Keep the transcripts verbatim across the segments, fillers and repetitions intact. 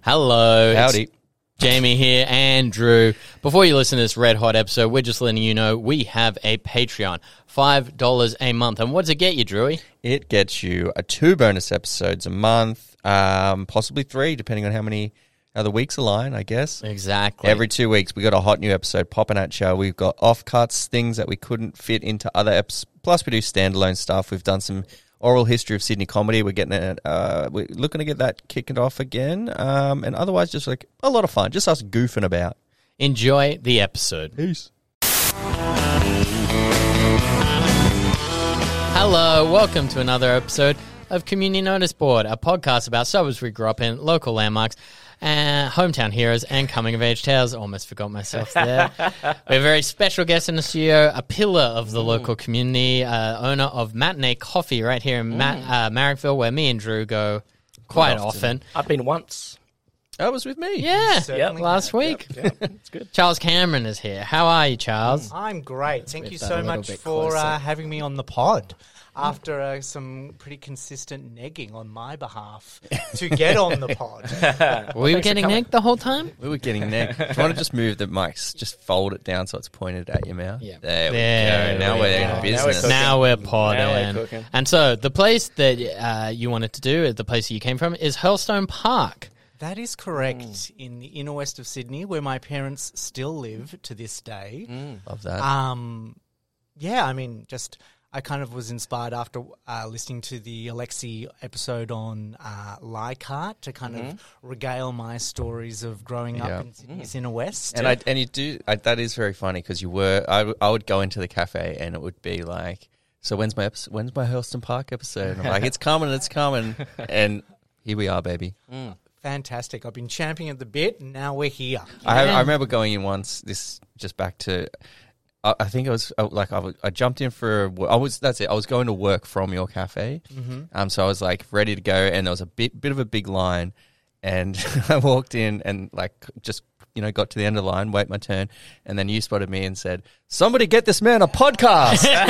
Hello. Howdy. Jamie here and Drew. Before you listen to this red hot episode, we're just letting you know we have a Patreon. five dollars a month. And what does it get you, Drewy? It gets you a two bonus episodes a month, um, possibly three, depending on how many how the weeks align, I guess. Exactly. Every two weeks, we got a hot new episode popping at you. We've got offcuts, things that we couldn't fit into other episodes. Plus, we do standalone stuff. We've done some oral history of Sydney comedy. We're getting it. Uh, we're looking to get that kicking off again. Um, and otherwise, just like a lot of fun. Just us goofing about. Enjoy the episode. Peace. Hello, welcome to another episode of Community Notice Board, a podcast about suburbs we grew up in, local landmarks, uh, hometown heroes, and coming-of-age tales. Almost forgot myself there. We have a very special guest in the studio, a pillar of the mm. local community, uh, owner of Matinee Coffee right here in mm. Ma- uh, Marrickville, where me and Drew go quite, quite often. often. I've been once. That was with me. Yeah, yep. last week. Yep. Yep. It's good. Charles Cameron is here. How are you, Charles? I'm great. Thank you that so a little much bit for uh, having me on the pod. After uh, some pretty consistent negging on my behalf to get on the pod. Were you getting negged the whole time? We were getting negged. Do you want to just move the mics? Just fold it down so it's pointed at your mouth? Yeah. There, there we go. Now we we're go. in business. Now we're podding. Now we're cooking. And so the place that uh, you wanted to do, the place that you came from, is Hurlstone Park. That is correct. Mm. In the inner west of Sydney, where my parents still live to this day. Mm. Love that. Um, yeah, I mean, just... I kind of was inspired after uh, listening to the Alexi episode on uh, Leichhardt to kind mm-hmm. of regale my stories of growing yeah. up in Sydney's mm. inner west. And I, and you do I, that is very funny because you were I, w- I would go into the cafe and it would be like, so when's my episode, when's my Hurlstone Park episode? And I'm like, it's coming, it's coming, and here we are, baby. Mm. Fantastic! I've been champing at the bit, and now we're here. I, have, I remember going in once. This just back to. I think I was like I, was, I jumped in for I was that's it I was going to work from your cafe, mm-hmm. um so I was like ready to go and there was a bit bit of a big line, and I walked in and like just you know got to the end of the line, wait my turn, and then you spotted me and said, "Somebody get this man a podcast." Like,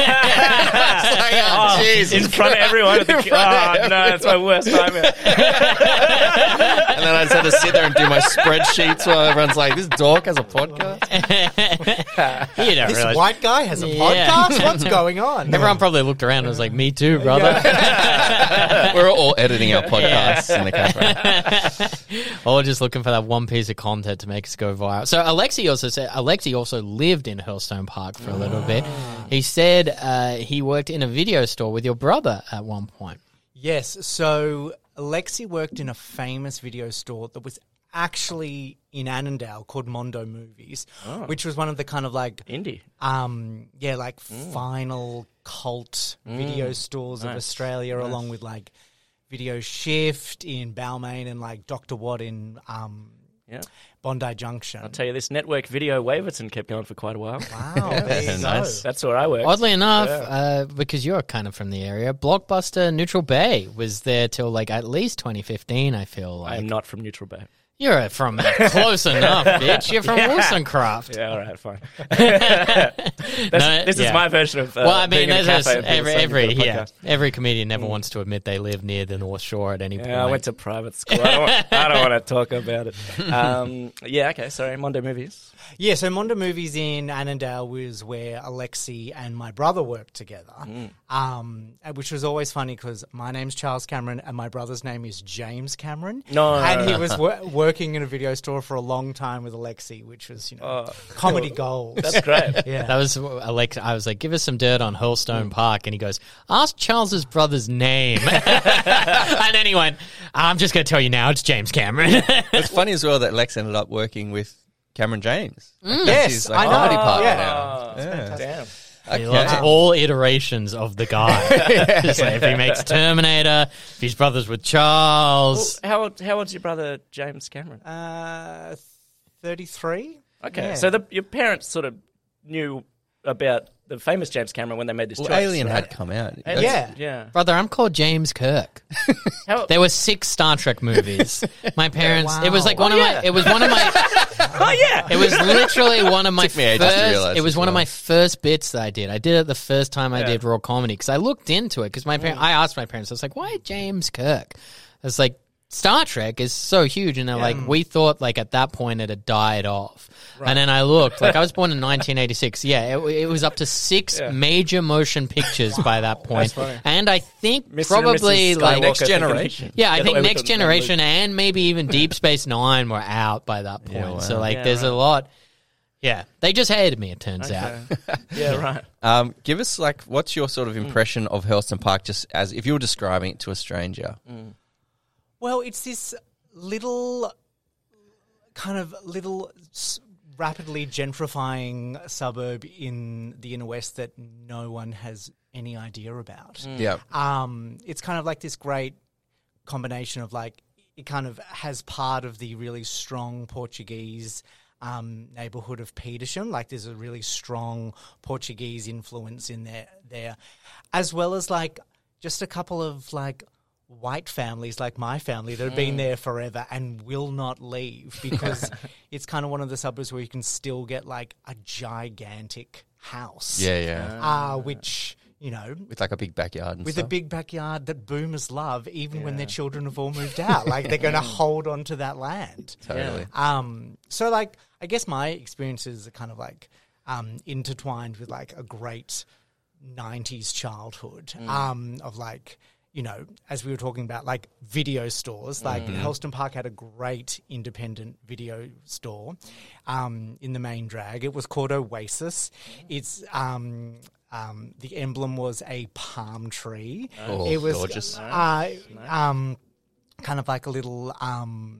oh, oh, in front of everyone. At the, oh no, that's my worst nightmare. And then I just had to sit there and do my spreadsheets while everyone's like, "This dork has a podcast." You don't this realize. white guy has a Yeah. podcast? What's going on? Everyone probably looked around and was like, "Me too, brother." We're all editing our podcasts yeah. in the cafe. Or just looking for that one piece of content to make us go viral. So Alexi also said Alexi also lived in Hurlstone Park for a little oh. bit. He said uh, he worked in a video store with your brother at one point. Yes. So Alexi worked in a famous video store that was actually in Annandale called Mondo Movies, oh. which was one of the kind of like indie, um, yeah, like mm. final cult mm. video stores nice. of Australia, nice. along with like Video Shift in Balmain and like Doctor Watt in um, yeah. Bondi Junction. I'll tell you, this Network Video Waverton kept going for quite a while. Wow, there you nice. go. That's where I worked. Oddly enough, yeah. uh, because you're kind of from the area, Blockbuster Neutral Bay was there till like at least twenty fifteen, I feel like. I am not from Neutral Bay. You're from close enough, bitch. You're from yeah. Wollstonecraft. Yeah, all right, fine. That's, no, this yeah. is my version of. Uh, well, I mean, being in a there's cafe this, and every people every saying yeah, podcast. every comedian never mm. wants to admit they live near the North Shore at any yeah, point. I went to private school. I don't, want, I don't want to talk about it. Um, yeah, okay. Sorry, Mondo Movies. Yeah, so Mondo Movies in Annandale was where Alexi and my brother worked together, mm. um, which was always funny because my name's Charles Cameron and my brother's name is James Cameron. No, and he was wor- working in a video store for a long time with Alexi, which was you know oh, comedy gold. That's great. Yeah, that was Alex. I was like, give us some dirt on Hurlstone mm. Park, and he goes, ask Charles's brother's name, and then he went, I'm just going to tell you now, it's James Cameron. It's funny as well that Lex ended up working with Cameron James. Mm. Yes, his, like, I know. comedy partner yeah. now. Yeah. Damn. He Okay. loves all iterations of the guy. Just like if he makes Terminator, if he's brothers with Charles. Well, how old, how old's your brother James Cameron? Uh, thirty-three. Okay, Yeah. so the, your parents sort of knew about the famous James Cameron when they made this Well, choice. Alien right? had come out. And- Yeah. yeah. Brother, I'm called James Kirk. How, There were six Star Trek movies. My parents. Wow. It was like one Oh, of yeah. my. It was one of my. oh yeah, It was literally one of my Took me ages to first. realise It was as one of well. my first bits that I did. I did it the first time I Yeah. did raw comedy because I looked into it because my parents. I asked my parents. I was like, "Why James Kirk?" I was like, Star Trek is so huge, and they're like, we thought like at that point it had died off. Right. And then I looked, like I was born in nineteen eighty-six. Yeah, it, it was up to six Yeah. major motion pictures by that point. funny. And I think Mister and probably Missus like Skywalker Next thinking- Generation. yeah, I Get think away with Next the Generation numbers. and maybe even Deep Space Nine were out by that point. Yeah, wow. So like, Yeah, there's right. a lot. Yeah, they just hated me. It turns out. Okay. Yeah, right. Um, give us like, what's your sort of impression of Hurlstone Park, just as if you were describing it to a stranger? Well, it's this little, kind of little, s- rapidly gentrifying suburb in the inner west that no one has any idea about. Yeah, Um, it's kind of like this great combination of like, it kind of has part of the really strong Portuguese um, neighborhood of Petersham. Like there's a really strong Portuguese influence in there, there, as well as like just a couple of like white families like my family that have been there forever and will not leave because it's kind of one of the suburbs where you can still get like a gigantic house. yeah, yeah. Uh, which, you know, With like a big backyard and with stuff. a big backyard that boomers love, even when their children have all moved out. Like they're going to hold on to that land. Totally. Um, so like, I guess my experiences are kind of like um, intertwined with like a great nineties childhood um, of like, you know, as we were talking about, like video stores, like Hurlstone Park had a great independent video store um, in the main drag. It was called Oasis. It's um, um, the emblem was a palm tree. Oh, it was gorgeous. Uh, um, kind of like a little. Um,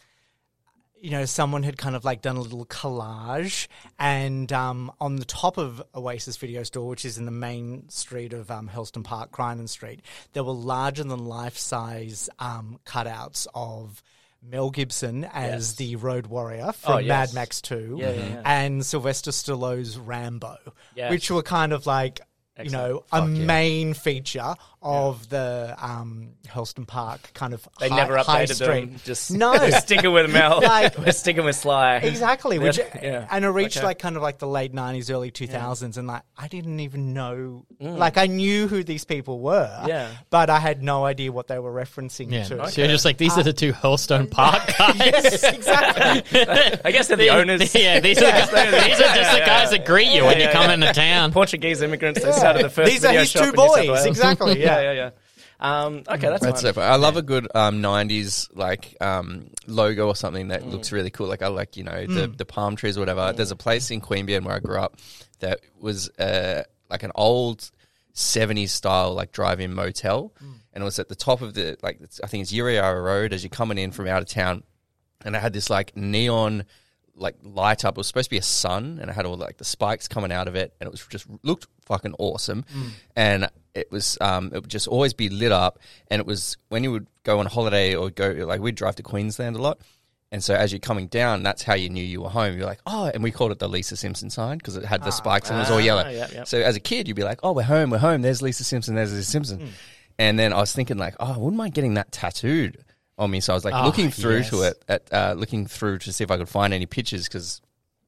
you know, someone had kind of like done a little collage, and um, on the top of Oasis Video Store, which is in the main street of um, Hurlstone Park, Crinan Street, there were larger than life size um, cutouts of Mel Gibson as Yes. the Road Warrior from Oh, yes. Mad Max two, Yeah, yeah, yeah. and Sylvester Stallone's Rambo, Yes. which were kind of like. You know, a Fuck yeah. main feature of the um, Hurlstone Park kind of They high, never high updated street. them. Just No. we're sticking with Mel. Like- we're sticking with Sly. Exactly, which Yeah. and it reached Okay. like kind of like the late nineties, early two thousands, and like I didn't even know, like I knew who these people were, Yeah. but I had no idea what they were referencing Yeah, to. so you're just like, these are the two Hurlstone Park guys. Yes, exactly. I guess they're the owners. Yeah, these are, the guys, these are just the yeah, guys yeah. that greet you Yeah, when you yeah, come yeah. into town. Portuguese immigrants. They started the first These are video his shop two in New South boys, Wales. exactly. yeah, Yeah, yeah, yeah. Um, okay, that's, That's fine. so fun. I love a good um, nineties like um, logo or something that looks really cool. Like I like you know the the palm trees or whatever. There's a place in Queanbeyan where I grew up that was uh, like an old seventies style like drive-in motel, and it was at the top of the like it's, I think it's Yuriara Road as you're coming in from out of town, and it had this like neon like light up. It was supposed to be a sun, and it had all like the spikes coming out of it, and it was just looked fucking awesome, and it was um it would just always be lit up, and it was when you would go on holiday or go like we'd drive to Queensland a lot. And so as you're coming down, that's how you knew you were home. You're like, oh, and we called it the Lisa Simpson sign because it had the spikes and it was all yellow. Ah, yeah, yeah. So as a kid, you'd be like, oh, we're home, we're home. There's Lisa Simpson, there's Lisa Simpson. And then I was thinking like, oh, I wouldn't mind getting that tattooed on me. So I was like Oh, looking through yes. to it, at, uh, looking through to see if I could find any pictures because,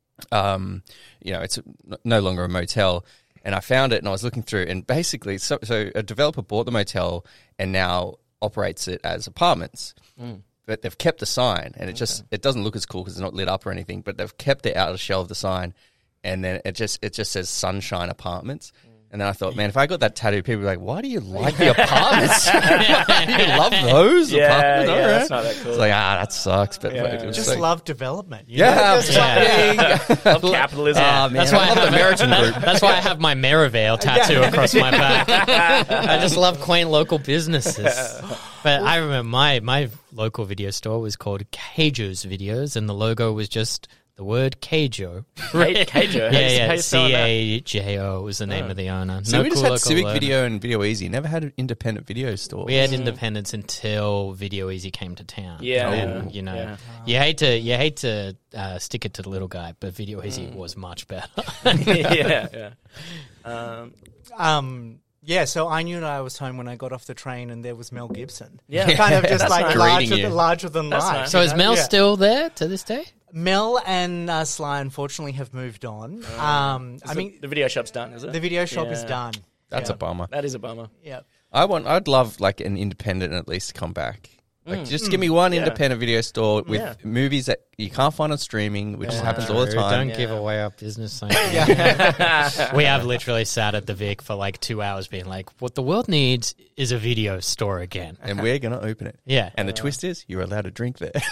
um, you know, it's no longer a motel. And I found it and I was looking through and basically, so, so a developer bought the motel and now operates it as apartments. But they've kept the sign, and it just it doesn't look as cool because it's not lit up or anything. But they've kept it out of shell of the sign, and then it just it just says Sunshine Apartments. And then I thought, man, if I got that tattoo, people would be like, "Why do you like the apartments? You love those Yeah, apartments?" yeah, All right. that's not that cool. It's like ah, that sucks. But Yeah. like, it was Just like, love development. You yeah, know? Just yeah. like- Love capitalism. Ah, man, That's why I love have the Meriton Group. That's why I have my Merivale tattoo across my back. I just love quaint local businesses. But I remember my, my local video store was called Cajo's Videos, and the logo was just the word Cajo. Ca- Cajo? How Yeah, you- how yeah. you spelling C that? A J O was the name of the owner. So No we just cool had local Civic logo. Video and Video Easy. Never had an independent video store. We had independence until Video Easy came to town. Yeah, And, yeah, you know, yeah. you hate to you hate to uh, stick it to the little guy, but Video Easy was much better. yeah, yeah. Um, um, yeah, so I knew that I was home when I got off the train, and there was Mel Gibson. Yeah. kind of just That's like nice. larger, Greeting you. than, larger than That's life. nice. So you is know? Mel Yeah. still there to this day? Mel and uh, Sly unfortunately have moved on. um, I I mean, the video shop's done, is it? the video shop is Yeah. done. That's Yeah. a bummer. That is a bummer. Yeah. I want. I'd love like an independent at least to come back. Like, just give me one Yeah. independent video store with Yeah. movies that you can't find on streaming, which Yeah. happens all the True, time. Don't give Yeah. away our business. Like, we have literally sat at the Vic for like two hours being like, what the world needs is a video store again. And we're going to open it. Yeah. And the twist is, you're allowed to drink there.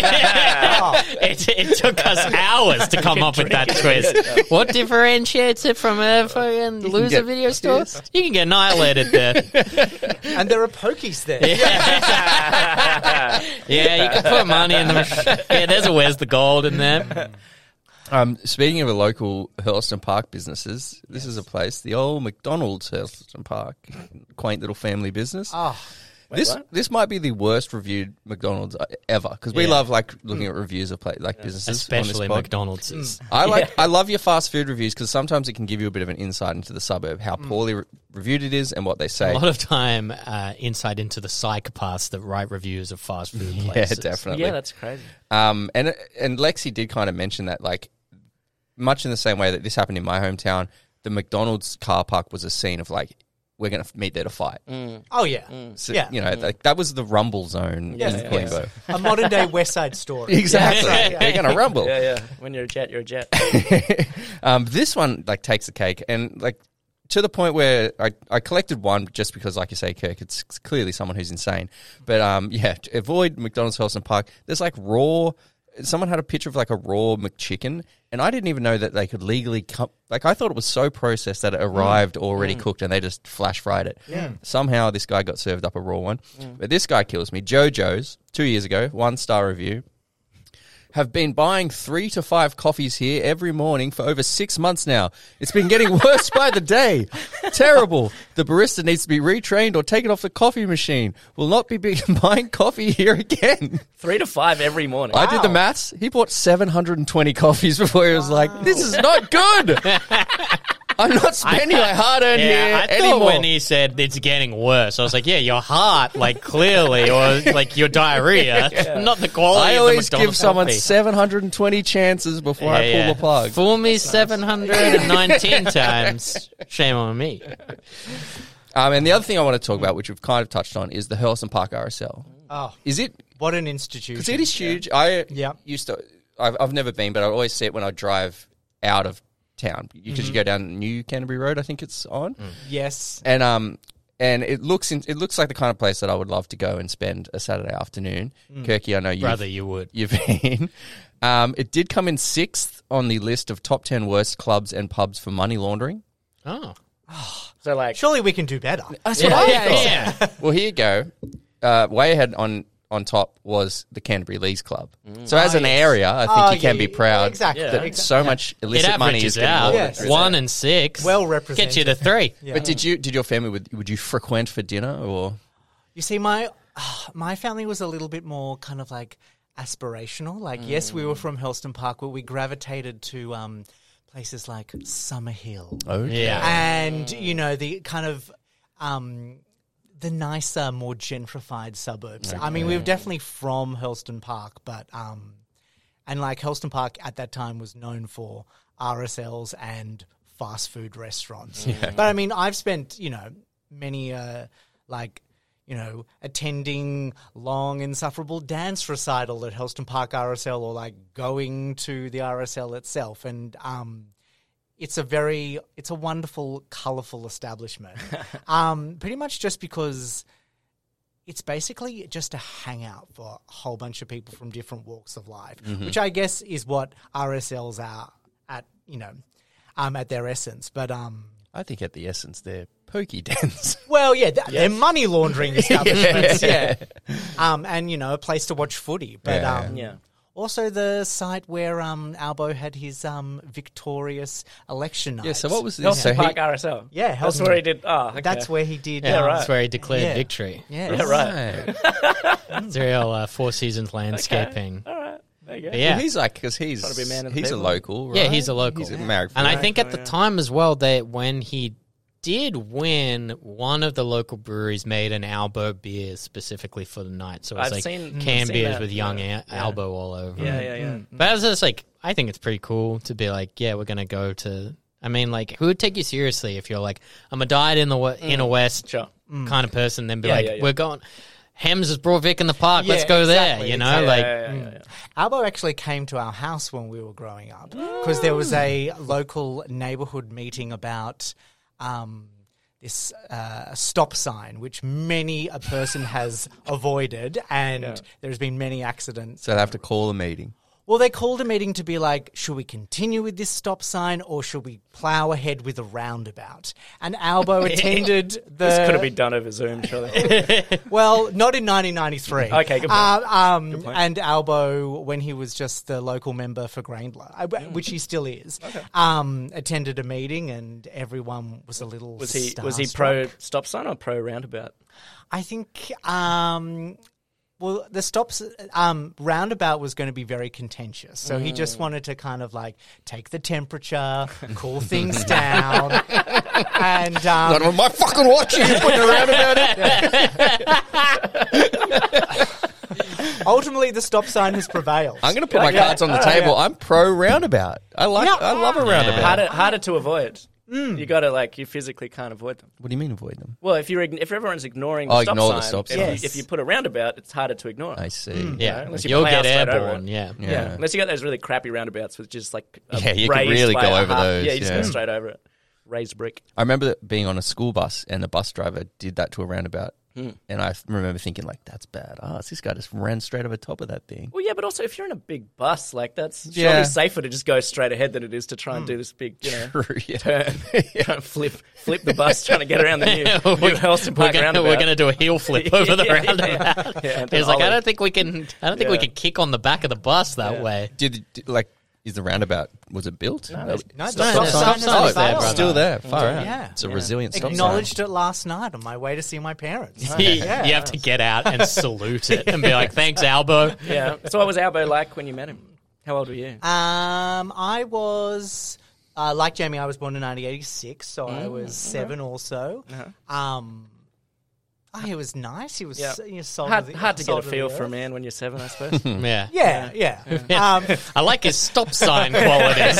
it, it took us hours to come up with that twist. What differentiates it from a fucking loser get video store? pissed. You can get annihilated there. And there are pokies there. Yeah, you can put money in the machine. Yeah, there's a where's the gold in there. Um, speaking of local Hurlston Park businesses, this is a place, the old McDonald's Hurlston Park, quaint little family business. Oh, this what? this might be the worst reviewed McDonald's uh, ever, because we Yeah. love like looking at reviews of play, like businesses, Especially on this pod. McDonald's. is- I like I love your fast food reviews because sometimes it can give you a bit of an insight into the suburb, how poorly re- reviewed it is, and what they say. A lot of time uh, insight into the psychopaths that write reviews of fast food Yeah, places. definitely. Yeah, that's crazy. Um, and and Lexi did kind of mention that, like, much in the same way that this happened in my hometown, the McDonald's car park was a scene of like, we're going to meet there to fight. oh yeah. So, Yeah. you know, like, that was the rumble zone Yes, in yes. Queenborough. A modern day West Side Story. Exactly, Yeah, yeah, they're going to rumble. Yeah, yeah. When you're a jet, you're a jet. um, this one like takes the cake, and like to the point where I, I collected one just because, like you say, Kirk, it's clearly someone who's insane. But um, yeah, to avoid McDonald's Hurlston Park. There's like raw. Someone had a picture of like a raw McChicken, and I didn't even know that they could legally come. Like, I thought it was so processed that it arrived already cooked, and they just flash fried it. Yeah. Somehow this guy got served up a raw one. But this guy kills me. JoJo's, two years ago, one star review. Have been buying three to five coffees here every morning for over six months now. It's been getting worse by the day. Terrible. The barista needs to be retrained or taken off the coffee machine. Will not be be- buying coffee here again. Three to five every morning. I did the maths. He bought seven hundred twenty coffees before he was like, this is not good. I'm not spending my hard-earned Yeah, here I thought anymore. when he said it's getting worse, I was like, yeah, your heart, like clearly, or like your diarrhea, not the quality I of the always give McDonald's someone coffee. seven hundred twenty chances before I pull Yeah, yeah. the plug. Fool me seven hundred nineteen times. Shame on me. Um, and the other thing I want to talk about, which we've kind of touched on, is the Hurlston Park R S L. Oh, Is it? what an institution. Because it is huge. I Yeah. used to. I've, I've never been, but I always see it when I drive out of town because you go down New Canterbury Road. I think it's on, Yes. and um, and it looks in, it looks like the kind of place that I would love to go and spend a Saturday afternoon. Kirky, I know you, Brother, you would. you've been. Um, it did come in sixth on the list of top ten worst clubs and pubs for money laundering. Oh. So like, Surely we can do better. That's Yeah, what I yeah, thought. yeah. Well, here you go. Uh, way ahead on, on top was the Canterbury Leagues Club. So as Oh, an yes. area, I think Oh, you can yeah, be proud exactly. that Yeah. so much It illicit money is averages getting out. laundered. Yes. One and six. Well Get represented. you to three. Yeah. But did you did your family would would you frequent for dinner or? You see, my my family was a little bit more kind of like aspirational. Like, yes, we were from Hurlston Park, but we gravitated to um, places like Summerhill. Okay. Yeah. And, you know, the kind of um, the nicer, more gentrified suburbs. I mean, we were definitely from Hurlston Park, but um, and like Hurlston Park at that time was known for R S Ls and fast food restaurants. But I mean, I've spent, you know, many uh, like, you know, attending long insufferable dance recital at Hurlston Park R S L, or like going to the R S L itself, and um, it's a very, it's a wonderful, colourful establishment. um, pretty much just because it's basically just a hangout for a whole bunch of people from different walks of life, which I guess is what R S Ls are at, you know, um, at their essence. But um, I think at the essence they're pokey dens. well, yeah, th- they're money laundering establishments, yeah. Um, and, you know, a place to watch footy. But Yeah. um, yeah. also the site where um, Albo had his um, victorious election night. Yeah. So what was this? Hurlston So he, Park R S L. Yeah, That's Hurlston- where he did. Oh, okay. That's where he did. Yeah, um, right. that's where he declared Yeah. victory. Yeah, Yeah, right. Right. It's real uh, Four Seasons landscaping. All right. There you go. But yeah. Well, he's like because he's Trying to be a man of the he's a people. local. Right? Yeah, he's a local. He's a married. And I for- think at the time as well, that when he did win, one of the local breweries made an Albo beer specifically for the night. So it's I've like seen- canned seen beers that, with young yeah. Al- Albo all over. Yeah, yeah, yeah. But I was just like, I think it's pretty cool to be like, yeah, we're gonna go to. I mean, like, who would take you seriously if you're like, I'm a diet in the we- inner west Sure. kind of person, then be Yeah, like, yeah, yeah. we're going. Hems has brought Vic in the park. Yeah, Let's go there. exactly, You know, exactly. like yeah, yeah, yeah, yeah. Albo actually came to our house when we were growing up because there was a local neighbourhood meeting about um, this uh, stop sign, which many a person has avoided, and Yeah. there's been many accidents. So they have to call a meeting. Well, they called a meeting to be like, should we continue with this stop sign or should we plough ahead with a roundabout? And Albo attended the... This could have been done over Zoom, surely. Well, not in nineteen ninety-three. Okay, good point. Uh, um, Good point. And Albo, when he was just the local member for Graindler, uh, which he still is, um, attended a meeting and everyone was a little Was he was he pro stop sign or pro roundabout? I think... Um, Well, the stops um, roundabout was going to be very contentious, so he just wanted to kind of like take the temperature, cool things down, and um, Not on my fucking watch. You putting a roundabout in. ultimately the stop sign has prevailed. I'm going to put my Yeah. cards on the Oh, table. yeah. I'm pro roundabout. I like. Yeah. I love a roundabout. Harder harder to avoid. You got to like you physically can't avoid them. What do you mean avoid them? Well, if you're ign- if everyone's ignoring the Oh, stop ignore sign, the stop if, sign. you, if you put a roundabout, it's harder to ignore. I see. yeah, know, unless you you'll plow get straight over airborne. it. Yeah. Yeah. Yeah. unless you got those really crappy roundabouts with just like a Yeah, you could raised really by go a over half- those, Yeah, you just yeah. go straight over it. Raised brick. I remember being on a school bus and the bus driver did that to a roundabout, and I remember thinking like, "That's bad. Oh, this guy just ran straight over top of that thing." Well, yeah, but also if you're in a big bus, like that's Yeah. surely safer to just go straight ahead than it is to try and do this big, you know, True, yeah. turn, trying to flip, flip the bus, trying to get around the new, new Helston We're Park gonna, roundabout. we're gonna do a heel flip over the Yeah, yeah, roundabout. yeah. Yeah, and do He's an like, I ollie. don't think we can. I don't think we Yeah. can kick on the back of the bus that Yeah. way. Did, did like is the roundabout was it built? No, No, it's- No, the Stop stop sign- sign stop has sign is there, prevailed. brother. it's still there. Far out. Yeah. It's a Yeah. resilient stop sign. Acknowledged it last night on my way to see my parents. You, Yeah. you have to get out and salute it and be like, "Thanks, Albo." Yeah. So what was Albo like when you met him? How old were you? Um, I was uh, like Jamie. I was born in nineteen eighty-six, so I was seven also. Uh-huh. Um, oh, he was nice. He was Yeah. you know, salt Hard, of the- hard to get a salt of the feel for a earth. man when you're seven, I suppose. Yeah. Yeah, yeah. Um, I like his stop sign qualities.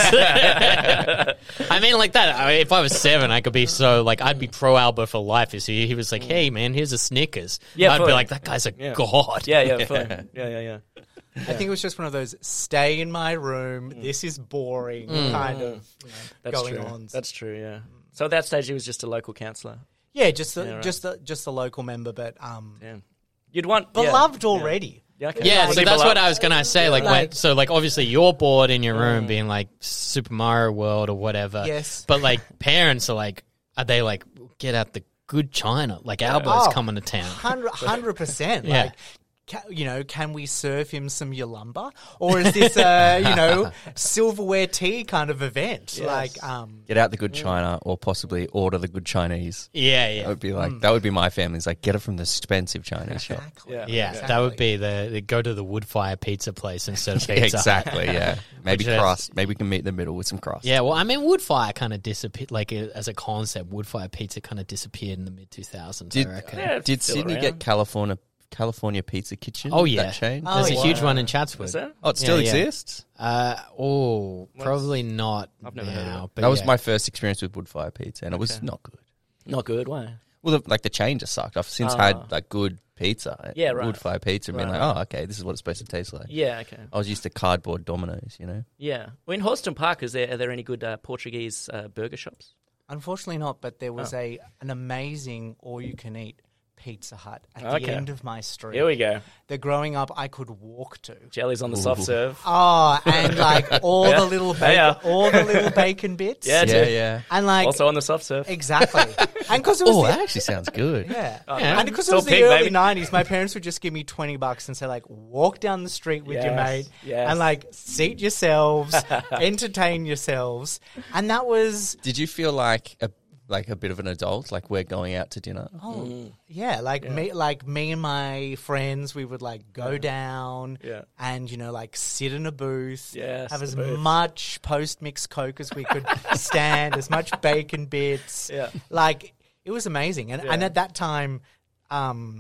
I mean, like that. I mean, if I was seven, I could be so like I'd be pro Albo for life. You see, he was like, "Hey, man, here's a Snickers." Yeah, I'd fully. be like, "That guy's a Yeah. god." yeah, yeah, fully. yeah, yeah, yeah. I think it was just one of those stay in my room. This is boring kind of you know, That's going true. on. That's true. Yeah. So at that stage, he was just a local councillor. yeah, just the, Yeah, right. just the, just the local member, but um, Yeah. You'd want yeah. beloved already. Yeah. Okay. Yeah, Was so he that's what beloved? I was gonna say. Like, when, Like- so like obviously you're bored in your room, being like Super Mario World or whatever. Yes. But like parents are like, are they like get out the good china? Like Albo's Oh. coming to town. Hundred percent. Yeah. Like, ca- you know, can we serve him some Yalumba, or is this a you know silverware tea kind of event? Yes. Like, um, Get out the good China, or possibly order the good Chinese. Yeah, That yeah, would be like that would be my family's like get it from the expensive Chinese shop. exactly. Yeah. yeah. Exactly. That would be the, the go to the Woodfire Pizza place instead of Yeah, pizza. Hut. exactly. Yeah, maybe Which is- crust. Maybe we can meet in the middle with some crust. Yeah, well, I mean, Woodfire kind of disappeared. Like uh, as a concept, Woodfire Pizza kind of disappeared in the mid two thousands. Did I reckon. Yeah, it's did still Sydney around. get California California Pizza Kitchen? Oh, yeah. that chain. Oh, There's a yeah. huge one in Chatswood. Is there? Oh, it still Yeah, yeah. exists. Uh, oh, probably not I've never heard of now. it. But That was yeah. my first experience with Woodfire Pizza, and it was Okay. not good. Not good. Why? Well, the, like the chain just sucked. I've since Ah. had like good pizza, Yeah, right. Woodfire Pizza, and been Right. like, oh, okay, this is what it's supposed to taste like. Yeah. Okay. I was used to cardboard Dominoes, you know. Yeah. Well, in Horston Park, is there are there any good uh, Portuguese uh, burger shops? Unfortunately, not. But there was Oh. a an amazing all-you-can-eat Pizza Hut at Okay. the end of my street. Here we go. That growing up I could walk to. Jellies on the soft Ooh. serve. Oh, and like all Yeah. the little bacon, Yeah. all the little bacon bits. Yeah, Yeah, too. yeah. and like Also on the soft serve. exactly. And because it was Oh, the, that actually sounds good. yeah, Yeah. and because it Still was the pig, early baby. nineties, my parents would just give me twenty bucks and say like, walk down the street with your Yes, mate, yes. and like seat yourselves, entertain yourselves, and that was Did you feel like a like a bit of an adult, like we're going out to dinner? oh yeah, like me, like me and my friends, we would like go down, Yeah. and you know like sit in a booth, Yes, have the as booth. much post mixed coke as we could stand, as much bacon bits, Yeah. like it was amazing, and and Yeah. at that time, um,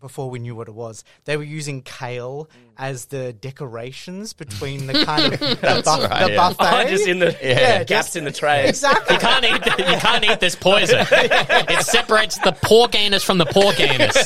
before we knew what it was, they were using kale as the decorations between the kind of the, buff- right, the yeah. buffet. Oh, just in the Yeah, gaps just- in the tray. Exactly. You can't eat. The, you can't eat this poison. It separates the pork anus from the pork anus.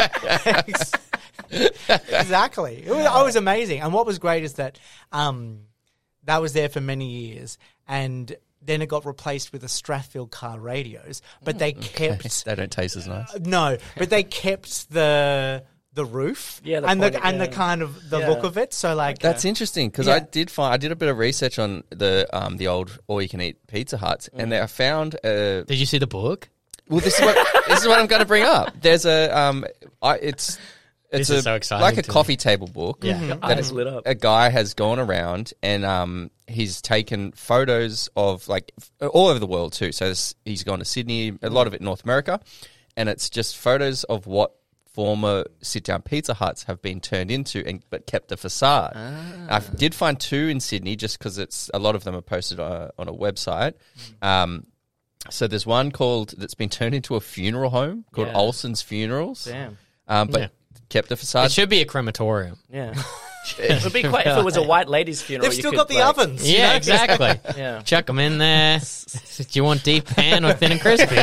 Exactly. It was, it was amazing. And what was great is that um, that was there for many years, and then it got replaced with the Strathfield car radios. But they kept They don't taste as nice. no, but they kept the the roof Yeah, the and the point- and the yeah. kind of the Yeah. look of it. So like That's interesting because Yeah. I did find I did a bit of research on the um the old all you can eat Pizza Huts, and I found a Did you see the book? well this is what this is what I'm going to bring up. There's a um I it's it's This a is so exciting like a to me. coffee table book. Yeah. Your that eyes lit up. a guy has gone around and um he's taken photos of like f- all over the world too. So this, he's gone to Sydney, a lot of it North America, and it's just photos of what former sit-down Pizza Huts have been turned into, and but kept the facade. I did find two in Sydney, just because it's a lot of them are posted on a, on a website. Um, so there's one called that's been turned into a funeral home called Yeah. Olsen's Funerals, Damn. um, but Yeah. kept the It facade. should be a crematorium. Yeah. It would be quite if it was a white lady's funeral. they've you still could, got the like- ovens. you Yeah, know? exactly. Yeah. Chuck them in there. Do you want deep pan or thin and crispy?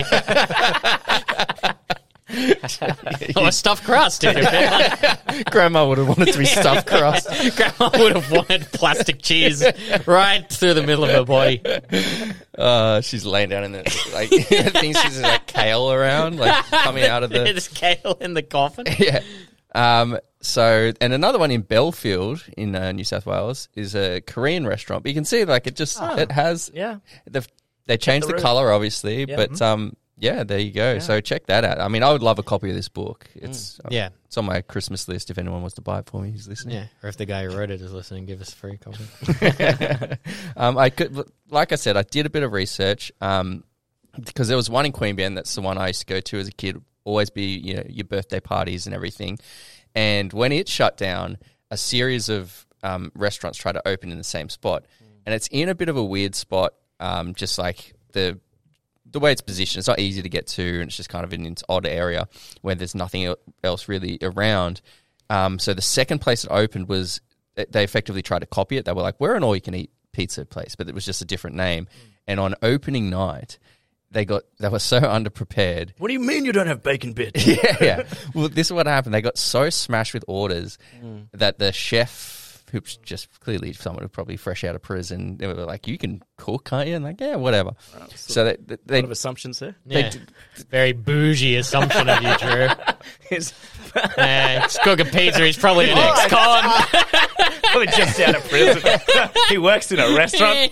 Or stuffed crust if you're feeling. Grandma would have wanted to be stuffed crust. Grandma would have wanted plastic cheese right through the middle of her body. Uh, she's laying down in the like things. She's like kale around, like coming out of the There's kale in the coffin. yeah. Um, so, and another one in Belfield in uh, New South Wales is a Korean restaurant. But you can see, like, it just it has Yeah. they've, they changed the the, roof. color, obviously, Yeah. but um, yeah, there you go. So check that out. I mean, I would love a copy of this book. It's uh, Yeah. it's on my Christmas list. If anyone wants to buy it for me, who's listening. Yeah, or if the guy who wrote it is listening, give us a free copy. um, I could, like I said, I did a bit of research um, because there was one in Queanbeyan. That's the one I used to go to as a kid. Always be, you know, your birthday parties and everything. And when it shut down, a series of um, restaurants tried to open in the same spot, and it's in a bit of a weird spot. Um, just like the the way it's positioned, it's not easy to get to, and it's just kind of in its odd area where there's nothing el- else really around. Um, so the second place it opened was they effectively tried to copy it. They were like, "We're an all-you-can-eat pizza place," but it was just a different name. And on opening night, they got they were so underprepared. What do you mean you don't have bacon bits? Yeah, yeah. Well, this is what happened. They got so smashed with orders Mm. that the chef, who's just clearly someone who's probably fresh out of prison, they were like, "You can cook, can't you?" And like, "Yeah, whatever." So they, they, A they lot of assumptions there. Yeah. Very bougie assumption of you, Drew. He's Yeah, he's cooking pizza. He's probably an ex-con. probably just out of prison. He works in a restaurant.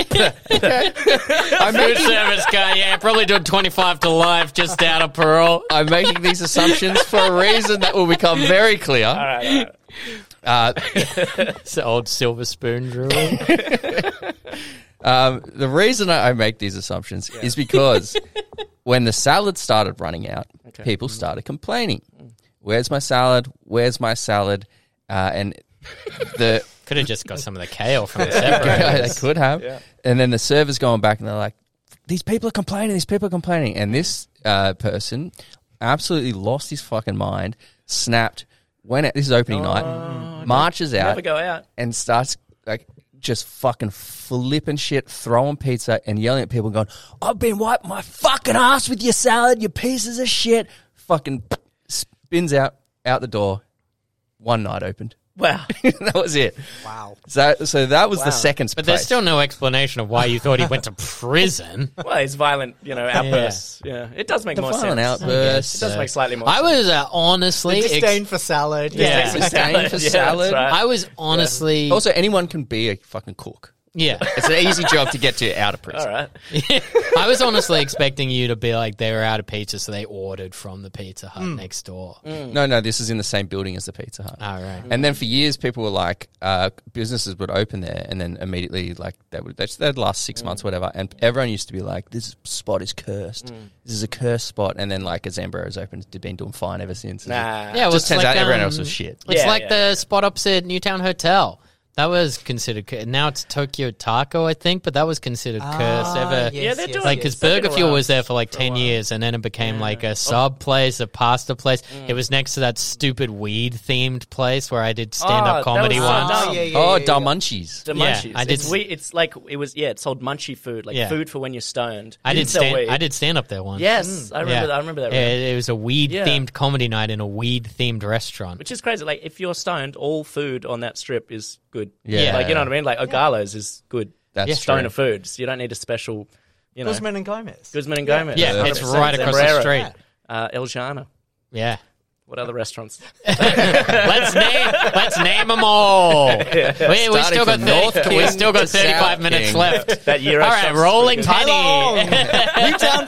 I'm Food making, service guy, yeah, probably doing twenty-five to life, just out of parole. I'm making these assumptions for a reason that will become very clear. All right, all right. Uh, It's the old silver spoon, Drew. Um, the reason I I make these assumptions is because when the salad started running out, people started complaining. Where's my salad? Where's my salad? Uh, and the Could have just got some of the kale from the they separators. could have. Yeah. And then the server's going back and they're like, these people are complaining, these people are complaining. And this uh, person absolutely lost his fucking mind, snapped, went out, this is opening night, marches out Never go out. and starts like just fucking flipping shit, throwing pizza and yelling at people going, I've been wiping my fucking ass with your salad, you pieces of shit. Fucking spins out, out the door. One night opened. Wow. That was it. Wow. So, so that was Wow. the second But place. there's still no explanation of why you thought he went to prison. Well, it's violent, you know, outbursts. Yeah, it does make the more violent sense. outbursts. It does make slightly more I sense. was uh, honestly... The ex- disdain for salad. Yeah. Disdain for Yeah, salad. that's right. I was honestly... Also, anyone can be a fucking cook. Yeah. It's an easy job to get to out of prison. All right. I was honestly expecting you to be like, they were out of pizza, so they ordered from the Pizza Hut next door. No, no, this is in the same building as the Pizza Hut. All right. And then for years, people were like, uh, businesses would open there, and then immediately, like, they would, they'd, they'd last six months, whatever. And everyone used to be like, "This spot is cursed. This is a cursed spot." And then, like, as Ambrose opened, they've been doing fine ever since. Nah. Yeah, It it just was turns like, out everyone um, else was shit. It's Yeah, like yeah. the spot opposite Newtown Hotel. That was considered cur- now it's Tokyo Taco, I think, but that was considered Ah, cursed ever. yes, Yeah, they're yes, doing- Like, yes. because They've been Burger Fuel around was there for like for a ten while. years, and then it became Yeah. like a sub place, a pasta place. It was next to that stupid weed themed place where I did stand Oh, up that comedy was so once. dumb. yeah, yeah, oh, yeah, Dumb yeah. Munchies. The Yeah, munchies. I did It's, s- we, it's like it was. Yeah, it sold munchy food, like Yeah. food for when you're stoned. I did Didn't sell stand. weed. I did stand up there once. Yes, I remember. Yeah. That. I remember that. Yeah, room. it was a weed Yeah. themed comedy night in a weed themed restaurant. Which is crazy. Like if you're stoned, all food on that strip is good. Yeah. like you know what I mean. Like Ogalo's is good. That's Yeah. Stoner true. foods. You don't need a special. You know, Guzman and Gomez. Guzman and Gomez. Yeah, one hundred it's percent. right across the Zambrero. street. Uh, El Jana. Yeah. What other restaurants? let's name let's name them all. We, we still got from North thirty, we King still got to South thirty-five minutes King. left. That year. All right, rolling Tai Long, penny. Newtown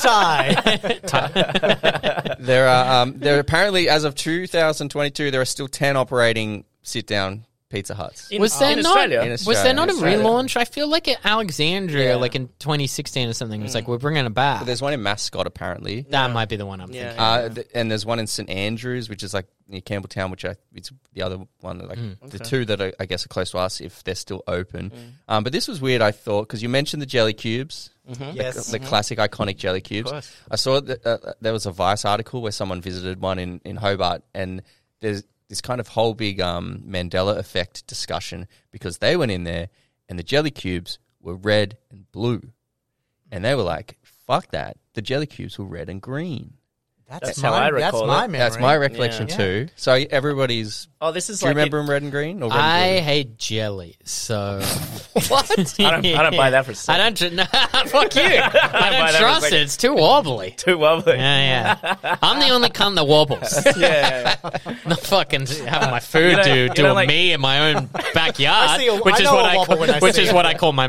Thai. There are um, there are apparently as of two thousand twenty-two there are still ten operating sit down Pizza Huts. In, Was there in not? Australia? In Was there Australia. not a Australia. relaunch? I feel like at Alexandria, Yeah. like in twenty sixteen or something, it was like we're bringing it back. But there's one in Mascot apparently. That might be the one I'm Yeah. thinking. Uh, th- and there's one in St Andrews, which is like near Campbelltown, which I, it's the other one. That, like the two that are, I guess are close to us, if they're still open. Um, but this was weird, I thought, because you mentioned the jelly cubes, Yes. the classic iconic jelly cubes. course. I saw that uh, there was a Vice article where someone visited one in, in Hobart, and there's this kind of whole big um, Mandela effect discussion because they went in there and the jelly cubes were red and blue, and they were like, "Fuck that! The jelly cubes were red and green." That's, That's my, how I That's recall my it. memory. That's my recollection Yeah. too. So everybody's. Oh, this is Do you like. remember it- them red and green or red I and blue? hate jelly, so What? I don't, I don't buy that for a I second. don't. Tr- nah, fuck you. I buy don't that for a trust second. it. It's too wobbly. Too wobbly. Yeah, yeah. I'm the only cunt that wobbles. Yeah. Not fucking having my food You don't- do you do don't a like- me in my own backyard, I see a- which I is know what a I wobble call, when I which see is it. what I call my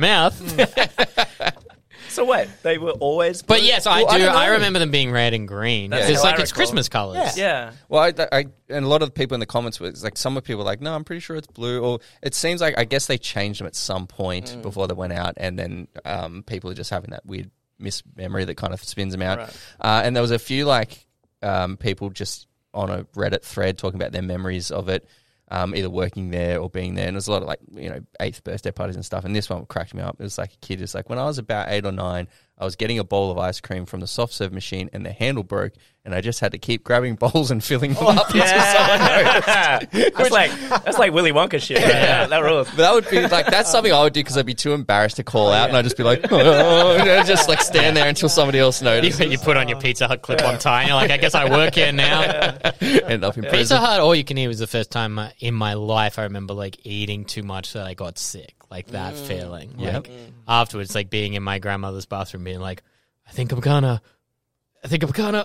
mouth. So wait, they were always. But blue? yes, I Well, I do. don't I, know. remember them being red and green. That's It's how like I it's recall. Christmas colors. Yeah. Well, I, I and a lot of the people in the comments were it's like some of the people were like, no, I'm pretty sure it's blue. Or it seems like I guess they changed them at some point Mm. before they went out, and then um, people are just having that weird mismemory that kind of spins them out. Right. Uh, and there was a few like um, people just on a Reddit thread talking about their memories of it. Um, either working there or being there, and there's a lot of like you know eighth birthday parties and stuff. And this one cracked me up. It was like a kid. It's like when I was about eight or nine, I was getting a bowl of ice cream from the soft serve machine, and the handle broke, and I just had to keep grabbing bowls and filling them up until someone noticed. Yeah. that's like that's like Willy Wonka shit. Yeah, that rules. But that would be like that's something I would do because I'd be too embarrassed to call out, and I'd just be like, oh, you know, just like stand there until somebody else You, notices. you put on your Pizza Hut clip on tie, and you're like, I guess I work here now. End up in Pizza prison. Hut all you can eat was the first time uh, in my life I remember like eating too much that I got sick. Like that feeling. Like afterwards, like being in my grandmother's bathroom being like, I think I'm gonna I think I'm gonna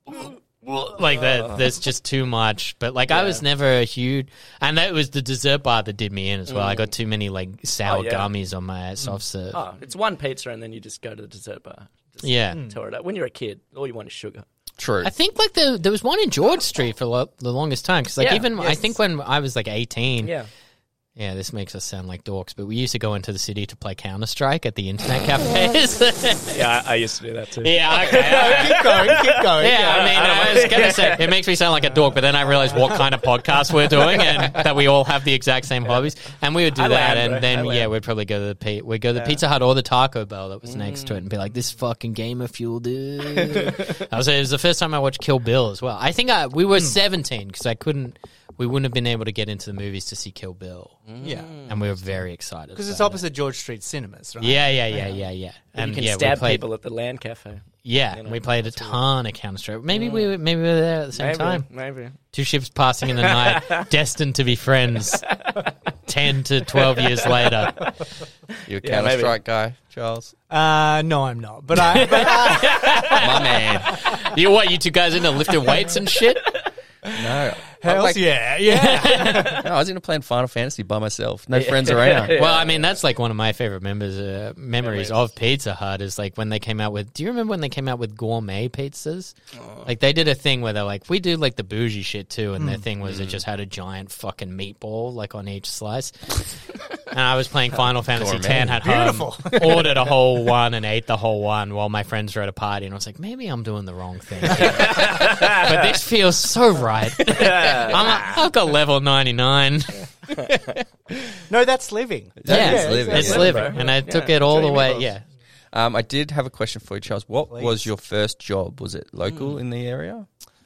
like that there's just too much. But like I was never a huge and that was the dessert bar that did me in as well. I got too many like sour Oh, yeah. gummies on my soft serve. Oh, it's one pizza and then you just go to the dessert bar. Just Yeah. tear it up. When you're a kid, all you want is sugar. True. I think like the there was one in George Street for lo- the longest time because like Yeah, even I yes. think when I was like eighteen, Yeah. yeah, this makes us sound like dorks, but we used to go into the city to play Counter Strike at the internet cafes. Yeah, I, I used to do that too. yeah, okay. keep going, keep going. Yeah, I mean, I was gonna say it makes me sound like a dork, but then I realized what kind of podcast we're doing and that we all have the exact same hobbies, and we would do I that, land, and bro. I then land. yeah, we'd probably go to the P- we'd go to the Pizza Hut or the Taco Bell that was next to it, and be like, "This fucking Gamer Fuel, dude." I was it was the first time I watched Kill Bill as well. I think I, we were seventeen because I couldn't, we wouldn't have been able to get into the movies to see Kill Bill, Yeah. and we were very excited Because it's about opposite George Street cinemas, right? it. Yeah, yeah, yeah, yeah, yeah. And And you can yeah, we stab played, people at the Land Cafe. Yeah, you know, we played a that's weird. ton of Counter Strike. Maybe we were, maybe we were there at the same Maybe, time. maybe. Two ships passing in the night, destined to be friends. Ten to twelve years later. You a Yeah, Counter maybe. Strike guy, Charles? Uh, no, I'm not. But I, but I My man. You what? You two guys into lifting weights and shit? No. hells like, yeah, yeah. No, I was into playing Final Fantasy by myself. No friends around. Well, I mean, that's like one of my favorite members, uh, memories of Pizza Hut is like when they came out with. Do you remember when they came out with gourmet pizzas? Like they did a thing where they're like, we do like the bougie shit too, and their thing was it just had a giant fucking meatball like on each slice. And I was playing Final Fantasy Gourmet. X at home, ordered a whole one and ate the whole one while my friends were at a party, and I was like, maybe I'm doing the wrong thing here. But this feels so right. I'm a, I've got level ninety-nine. No, that's living. Yeah, That is yeah, living. It's yeah. living, bro. and I Yeah. took it all the Johnny way. Meatballs. Yeah. Um, I did have a question for you, Charles. What Please. was your first job? Was it local in the area?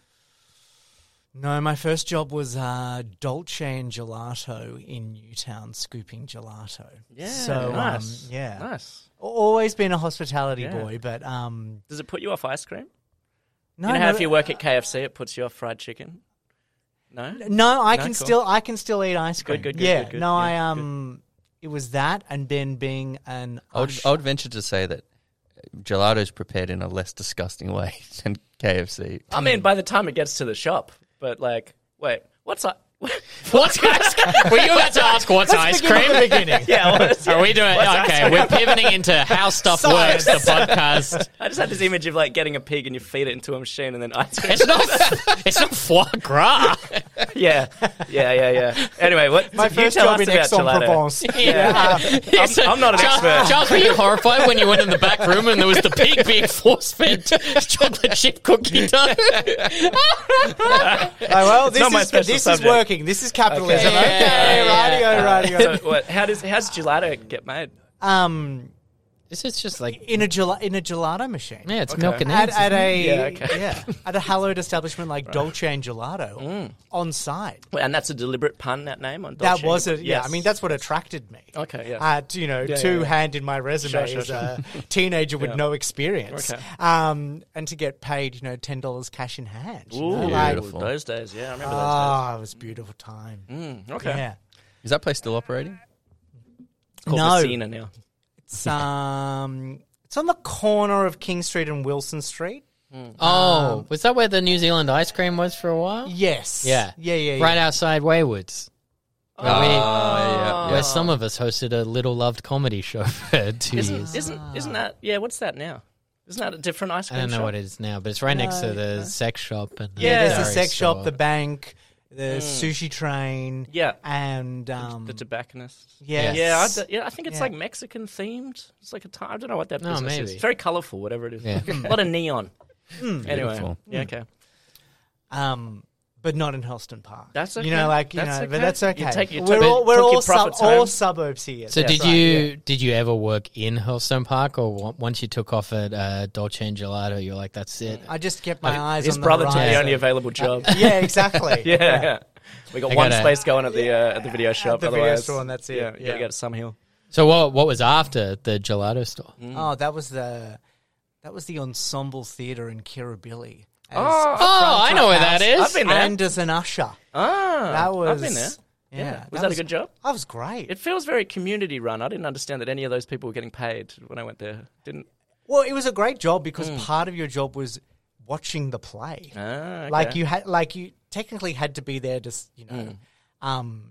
No, my first job was uh, Dolce and Gelato in Newtown, scooping gelato. Yeah, so nice. um, yeah, Nice. always been a hospitality Yeah. boy, but um, Does it put you off ice cream? no, you know how no, if you work at K F C, it puts you off fried chicken? No? no, I No, can cool. still I can still eat ice cream. good, good, yeah, good, good. no, I Yeah, um, it was that, and then being an I would, usher- I would venture to say that gelato is prepared in a less disgusting way than K F C. I mean, by the time it gets to the shop, but like, wait, what's up? What's ice cream? Were you about to ask what's ice begin cream? at the beginning. yeah, what's, Are we doing? What's ice Okay, cream? we're pivoting into how stuff works. Science. The podcast. I just had this image of like getting a pig and you feed it into a machine and then ice cream. It's not. It's not foie gras. yeah, yeah, yeah, yeah. Anyway, what? My you first tell job us in about Aix-en-Provence. Yeah. I'm, I'm not an Charles, expert. Charles, were you horrified when you went in the back room and there was the pig being force-fed chocolate chip cookie dough? Oh, well, this not my is special this subject. is working. This is capitalism. Okay. Okay, Yeah, yeah, radio, radio. So, what, how does how's gelato get made? um, This is just like in a gel- in a gelato machine. yeah, it's Okay. milk and At, eggs. at a Yeah, yeah, okay. at a hallowed establishment like Dolce and Gelato Mm. on site. Well, and that's a deliberate pun. That name on That Dolce was and it. Yeah, Yes. I mean that's what attracted me. Okay, yeah. Uh, to, you know, Yeah, to yeah, yeah. hand in my resume Sure, sure, as sure. a teenager with Yeah. no experience, Okay. um, and to get paid, you know, ten dollars cash in hand. You know, Ooh, like, Beautiful. those days. Yeah, I remember those oh, it was a beautiful time. days. Mm, okay. Yeah. Is that place still operating? It's called No. Messina now. It's um, it's on the corner of King Street and Wilson Street. oh, um, was that where the New Zealand ice cream was for a while? Yes. Yeah. Yeah. Yeah. yeah. Right outside Waywoods. Where, Oh, we, yeah, where some of us hosted a little loved comedy show for two Isn't years. isn't isn't that? Yeah, what's that now? Isn't that a different ice I cream don't know shop? what it is now, but it's right next to No, the no. sex shop and the Yeah, there's the dairy sex shop, store. the bank, the sushi train, Yeah, and um, the tobacconist. yes. Yeah, I, th- yeah, I think it's Yeah. like Mexican themed. It's like a time. I don't know what that No, business maybe. is. It's very colourful, whatever it is. Yeah. a lot of neon. Anyway, Beautiful. yeah, okay. um, but not in Helston Park. That's okay. You know, like you That's know, okay. but that's You okay. take- you we're took- all we're took your all, sub- profits all home. suburbs here. So That's did right, you yeah. did you ever work in Hillstone Park, or wa- once you took off at uh, Dolce and Gelato, you're like, that's it? I just kept my eyes His on the brother took the horizon. only available job. Yeah, exactly. yeah, yeah. We got I one gotta- space going at the uh, at the video shop. the video otherwise, store and that's it. Yeah, you Yeah. gotta go to Sum Hill. So what what was after the gelato store? Oh, that was the that was the Ensemble Theatre in Kirribilli. As Oh, Oh, front I of know where house that is. I've been there. And as an usher. Ah, That was I've been there. Yeah, Yeah, was that, a good job? That was great. It feels very community run. I didn't understand that any of those people were getting paid when I went there. Didn't. Well, it was a great job because part of your job was watching the play. Ah, okay. Like you had, like you technically had to be there to, s- you know, um,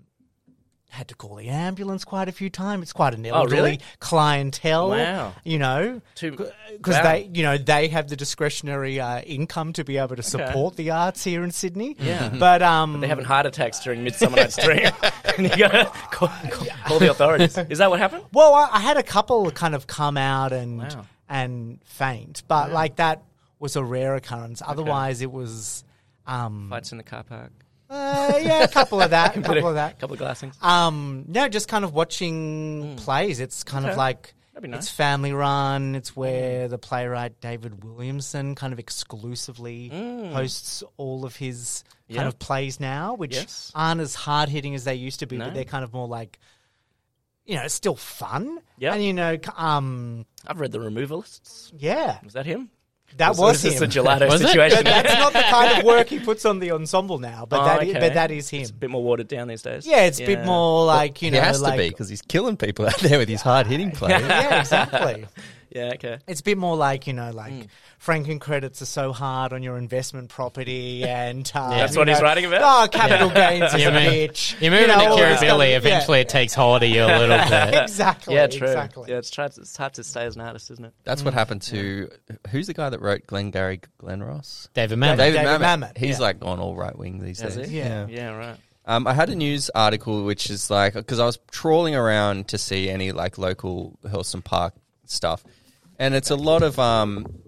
had to call the ambulance quite a few times. It's quite an elderly really? clientele. Wow. You know, To- because wow. they, you know, they have the discretionary uh, income to be able to support the arts here in Sydney. Yeah. but um, They're having heart attacks during Midsummer Night's Dream, and you gotta call, call, call the authorities. Is that what happened? Well, I, I had a couple kind of come out and Wow. and faint, but like that was a rare occurrence. Otherwise, it was, um, Fights in the car park. uh, yeah, a couple of that, a couple of that. couple of glassings. Um, no, just kind of watching plays. It's kind Okay. of like That'd be nice. it's family run. It's where the playwright David Williamson kind of exclusively hosts all of his kind Yeah. of plays now, which Yes. aren't as hard hitting as they used to be, No. but they're kind of more like, you know, it's still fun. Yeah. and you know, c- um, I've read The Removalists. yeah, Was that him? that Or was is this him. a gelato Was it? situation? But that's not the kind of work he puts on the ensemble now. But Oh, that, is, okay. but that is him. It's a bit more watered down these days. Yeah, it's a bit more like you he know, has like to be because he's killing people out there with his hard hitting play. yeah, exactly. Yeah, okay. It's a bit more like, you know, like Mm. franking credits are so hard on your investment property and... Uh, That's you what he's know, writing about? Oh, capital gains is You a move- bitch. You move know, into all this stuff. Kirribilli, Yeah. eventually it takes hold of you a little bit. Exactly. Yeah, true. Exactly. Yeah, it's hard, to, it's hard to stay as an artist, isn't it? That's what happened to who's the guy that wrote Glengarry Glen Ross? David Mamet. David Mamet. Mamet, He's yeah. like on all right wing these Has days. he? Yeah. Yeah, right. Um, I had a news article which is like because I was trawling around to see any like local Helston Park stuff, and it's a lot of um,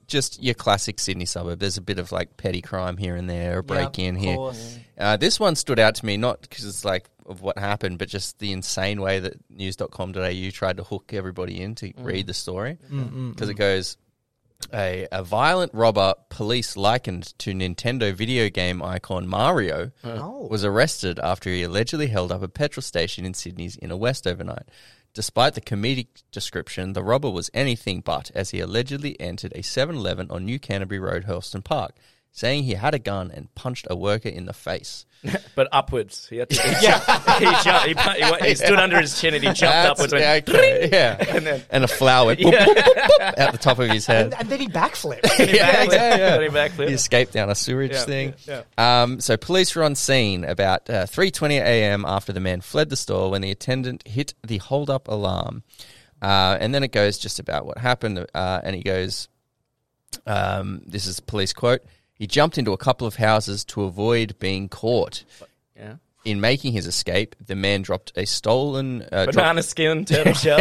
just your classic Sydney suburb. There's a bit of like petty crime here and there, a break in of here. course. Uh, this one stood out to me, not because it's like of what happened, but just the insane way that news dot com dot a u tried to hook everybody in to read the story. Because it goes, a, a violent robber police likened to Nintendo video game icon Mario Oh. was arrested after he allegedly held up a petrol station in Sydney's inner west overnight. Despite the comedic description, the robber was anything but, as he allegedly entered a seven eleven on New Canterbury Road, Hurlston Park, saying he had a gun and punched a worker in the face. But upwards. He, had to, he, jumped, he, jumped, he, pu- he, went- he stood under his chin and he jumped That's- upwards. Went, yeah, okay, yeah. And then- and a flower went boop, boop, boop, boop, out the top of his head. And, and then he backflipped. yeah, yeah, yeah. Got him backflip. He escaped down a sewerage Yeah, thing. yeah, Um, so police were on scene about uh, three twenty a.m. after the man fled the store when the attendant hit the hold-up alarm. Uh, and then it goes just about what happened. Uh, and he goes, um, this is a police quote, he jumped into a couple of houses to avoid being caught. Yeah. In making his escape, the man dropped a stolen... Uh, dropped- Banana skin, turtle shell.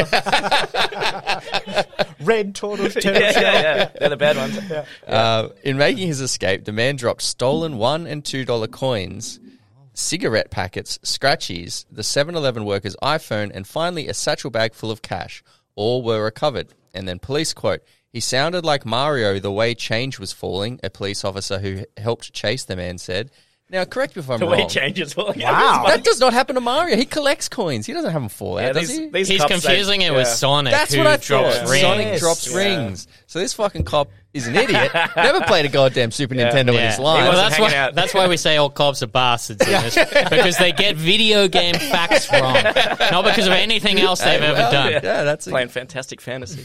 Red tortoise yeah, turtle yeah, shell. yeah. They're the bad ones. Uh, in making his escape, the man dropped stolen one and two dollar coins, cigarette packets, scratchies, the seven eleven worker's iPhone, and finally a satchel bag full of cash. All were recovered. And then police quote, he sounded like Mario the way change was falling, a police officer who helped chase the man said. Now, correct me if I'm The wrong. way changes. Well, Wow. That does not happen to Mario. He collects coins. He doesn't have them fall out, Yeah, does these, he? these He's cops say- confusing it with yeah. Sonic. That's who what I drops thought. rings. Sonic Yes. drops Yeah. rings. So this fucking cop is an idiot. Never played a goddamn Super Nintendo in Yeah. his life. He Well, wasn't that's hanging why, out. that's why we say all cops are bastards in this, because they get video game facts wrong, not because of anything else they've ever Well, done. Yeah, that's a, Playing Fantastic Fantasy.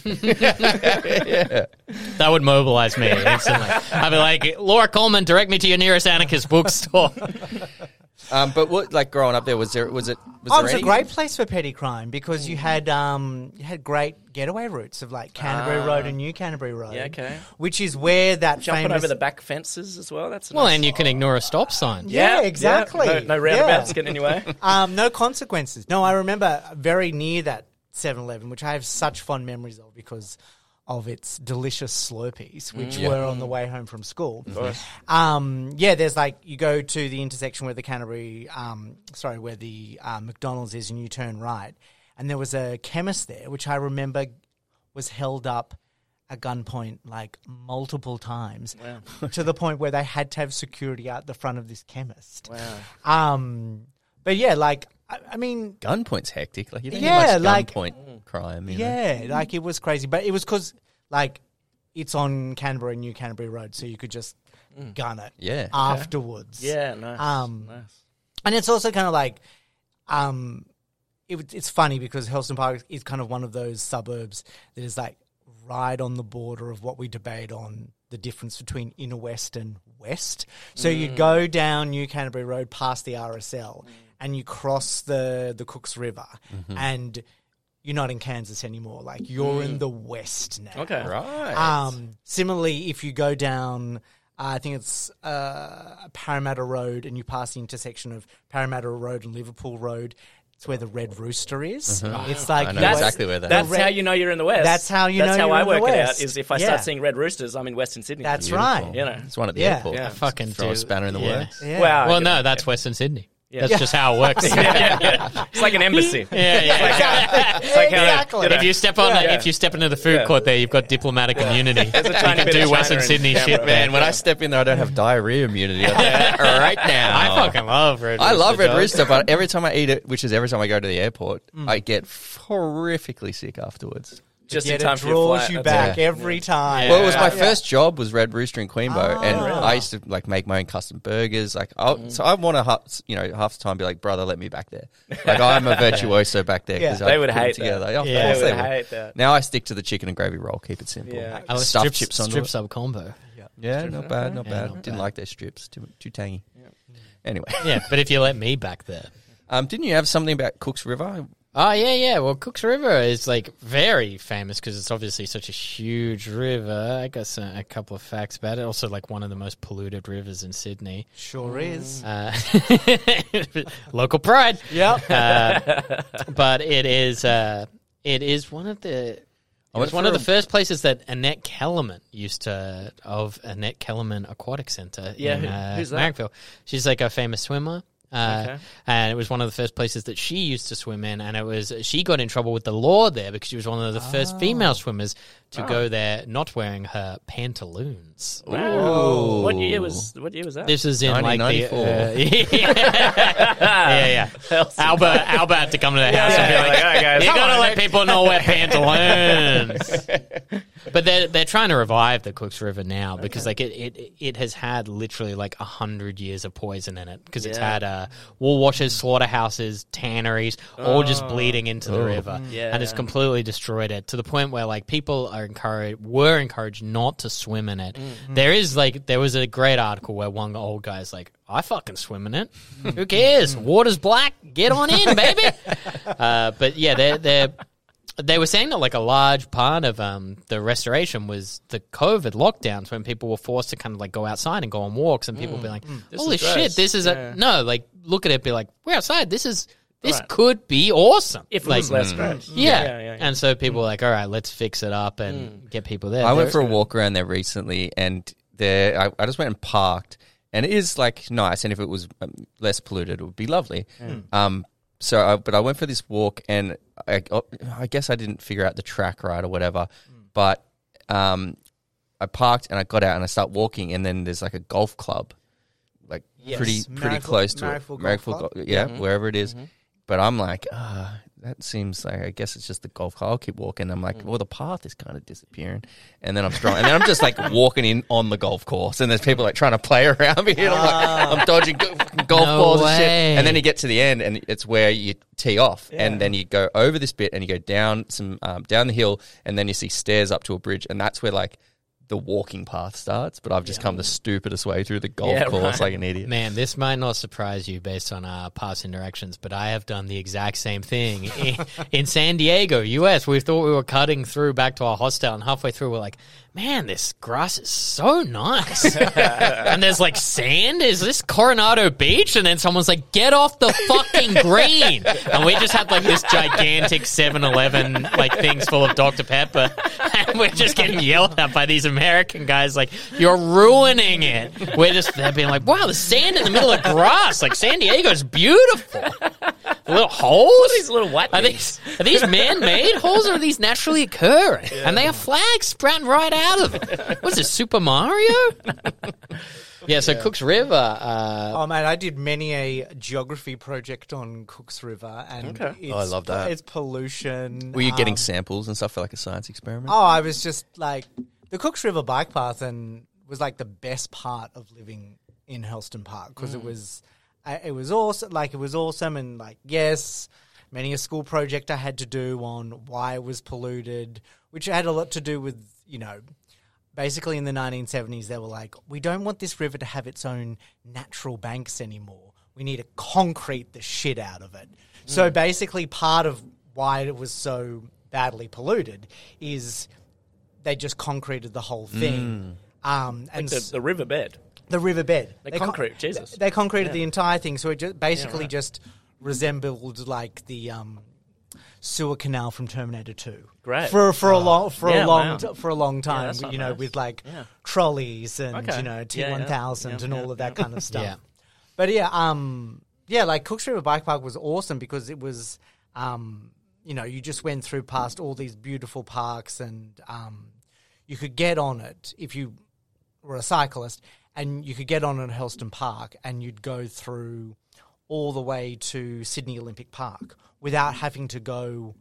yeah. That would mobilize me instantly. I'd be like, Laura Coleman, direct me to your nearest anarchist bookstore. Um, but what, like growing up there, was there was it was Oh, there it was a any- great place for petty crime because you had um, you had great getaway routes of like Canterbury Ah. Road and New Canterbury Road. Yeah, okay. Which is where that Jumping famous over the back fences as well. That's a Well, nice- and you can ignore a stop sign. Yeah, exactly. No, no roundabouts Yeah. getting in your way. um, no consequences. No, I remember very near that seven eleven, which I have such fond memories of because of its delicious Slurpees, which Yeah. were on the way home from school. course. Um, yeah, there's like you go to the intersection where the Canterbury, um, sorry, where the uh, McDonald's is, and you turn right, and there was a chemist there, which I remember was held up at gunpoint like multiple times, Wow. to the point where they had to have security out the front of this chemist. Wow. Um, but yeah, like I, I mean, gunpoint's hectic? Like you don't Yeah, hear much like- gunpoint crime. You know? yeah, like it was crazy, but it was because like it's on Canterbury New Canterbury Road, so you could just gun it Yeah. afterwards. Yeah, nice. Um, nice. And it's also kind of like, um, it, it's funny because Hurlston Park is kind of one of those suburbs that is like right on the border of what we debate on the difference between inner west and west. So you go down New Canterbury Road past the R S L and you cross the, the Cooks River and you're not in Kansas anymore. Like you're in the west now. Okay. Right. Um, similarly, if you go down, uh, I think it's uh, Parramatta Road, and you pass the intersection of Parramatta Road and Liverpool Road, it's where the Red Rooster is. It's like I know you're- exactly where that That's is. red- how you know you're in the West. That's how you That's know how you're I in the work it out, West. is if I Yeah. start seeing red roosters, I'm in Western Sydney. That's Beautiful. right. You know. It's one at the Yeah. airport. Yeah. Fucking Throw a do- spanner in the yeah. works. Yeah. Wow. Well, you no, know. that's Western Sydney. Yeah. That's just how it works. yeah, yeah, yeah. It's like an embassy. Yeah, yeah. It's like how- Exactly. you know, If you step on, Yeah. if you step into the food Yeah. court there, you've got diplomatic immunity. There's a You tiny can bit of do China Western in Sydney Canberra. shit, man. Man, when I step in there, I don't have diarrhea immunity. right now. I fucking love Red Rooster. I love Red dog. Rooster, but every time I eat it, which is every time I go to the airport, I get horrifically sick afterwards. Just Yet in time it for your draws flight. you That's back it. every time. Yeah. Well, it was my Yeah. first job was Red Rooster in Queenbow, Oh, and really? I used to like make my own custom burgers. Like, I'll, so I want to, you know, half the time be like, brother, let me back there. Like, I'm a virtuoso back there because Yeah. They would hate that. together. Oh, of Yeah. course They they would would. hate that. Now I stick to the chicken and gravy roll. Keep it simple. Yeah. I was Stuffed strip, chips on strip it. sub combo. Yeah, not bad, not Yeah, bad. not Didn't bad. like their strips. Too too tangy. Anyway, Yeah, but if you let me back there. um, didn't you have something about Cooks River? Oh, yeah, yeah. Well, Cooks River is, like, very famous because it's obviously such a huge river. I got some, a couple of facts about it. Also, like, one of the most polluted rivers in Sydney. Sure is. Uh, local pride. Yep. Uh, but it is, uh, it is one of the... I It was went one for of the a- first places that Annette Kellerman used to, of Annette Kellerman Aquatic Centre Yeah, in who- uh, who's that? Marrickville. She's like a famous swimmer. Uh, Okay. And it was one of the first places that she used to swim in, and it was she got in trouble with the law there because she was one of the first female swimmers to Oh. go there not wearing her pantaloons. Wow. What year was what year was that? This is in like the nineteen ninety-four. uh, yeah, yeah. Albert, Albert had to come to the house and be yeah, like, like, "Alright, guys, you come gotta on, let mate." people know wear pantaloons. But they're they're trying to revive the Cooks River now because like it, it it has had literally like a hundred years of poison in it because it's Yeah. had uh, wool washers, slaughterhouses, tanneries, all just bleeding into the river, Yeah. and it's completely destroyed it to the point where like people are encouraged were encouraged not to swim in it. There is like there was a great article where one old guy's like, I fucking swim in it. Who cares? Water's black. Get on in, baby. uh, but yeah, they're they're. They were saying that like a large part of um, the restoration was the COVID lockdowns when people were forced to kind of like go outside and go on walks, and people be like, This "Holy is gross." shit, this is Yeah. a no!" Like look at it, be like, "We're outside. This is this Right. could be awesome." If it like, was less gross. yeah. yeah, yeah, yeah. And so people were like, "All right, let's fix it up and get people there." I went There- for a walk around there recently, and there I, I just went and parked, and it is like nice. And if it was um, less polluted, it would be lovely. Um, so, I, but I went for this walk, and I, I guess I didn't figure out the track right or whatever. But um, I parked and I got out and I start walking, and then there's like a golf club, like Yes. pretty pretty Marrickville- close to Marrickville it. Golf Marrickville Club? Go- yeah, Mhm. wherever it is. Mhm. But I'm like, ah, that seems like, I guess it's just the golf club. I'll keep walking. I'm like, well, the path is kind of disappearing. And then I'm strong. And then I'm just like walking in on the golf course. And there's people like trying to play around me. And I'm like, I'm dodging go- golf No balls and shit. way. And then you get to the end and it's where you tee off. Yeah. And then you go over this bit and you go down some, um, down the hill. And then you see stairs up to a bridge. And that's where like the walking path starts. But I've just come the stupidest way through the golf Yeah, course right. like an idiot. Man, this might not surprise you based on our past interactions, but I have done the exact same thing in, in San Diego, U S. We thought we were cutting through back to our hostel, and halfway through, we're like, man, this grass is so nice. And there's like sand. Is this Coronado Beach? And then someone's like, get off the fucking green. And we just had like this gigantic seven eleven like things full of Doctor Pepper. And we're just getting yelled at by these American guys like, you're ruining it. We're just there being like, wow, the sand in the middle of grass. Like San Diego's beautiful. The little holes. These little white Are things. these, are these man-made holes or are these naturally occurring? And they have flags sprouting right out of it. What's this, Super Mario? yeah, so Cooks River. Uh, Oh man, I did many a geography project on Cooks River, and Okay. it's, Oh, I love that. It's pollution. Were you getting um, samples and stuff for like a science experiment? Oh, I was just like the Cooks River bike path, and was like the best part of living in Helston Park because it was, uh, it was awesome. Like it was awesome, and like yes, many a school project I had to do on why it was polluted, which had a lot to do with you know. Basically, in the nineteen seventies, they were like, we don't want this river to have its own natural banks anymore. We need to concrete the shit out of it. So basically, part of why it was so badly polluted is they just concreted the whole thing. Um, and The, s- the riverbed. the riverbed. They con- concrete, Jesus. They concreted Yeah. the entire thing. So it just basically right. just resembled like the um, sewer canal from Terminator two. Great. For for a long for Yeah, a long wow. t- for a long time, that's not you know, nice. with like Yeah. trolleys and Okay. you know T Yeah, yeah. one thousand Yeah, and all yeah, of that yeah. kind of stuff. Yeah. But yeah, um, yeah, like Cooks River Bike Park was awesome because it was, um, you know, you just went through past all these beautiful parks and um, you could get on it if you were a cyclist, and you could get on it at Helston Park and you'd go through all the way to Sydney Olympic Park without having to go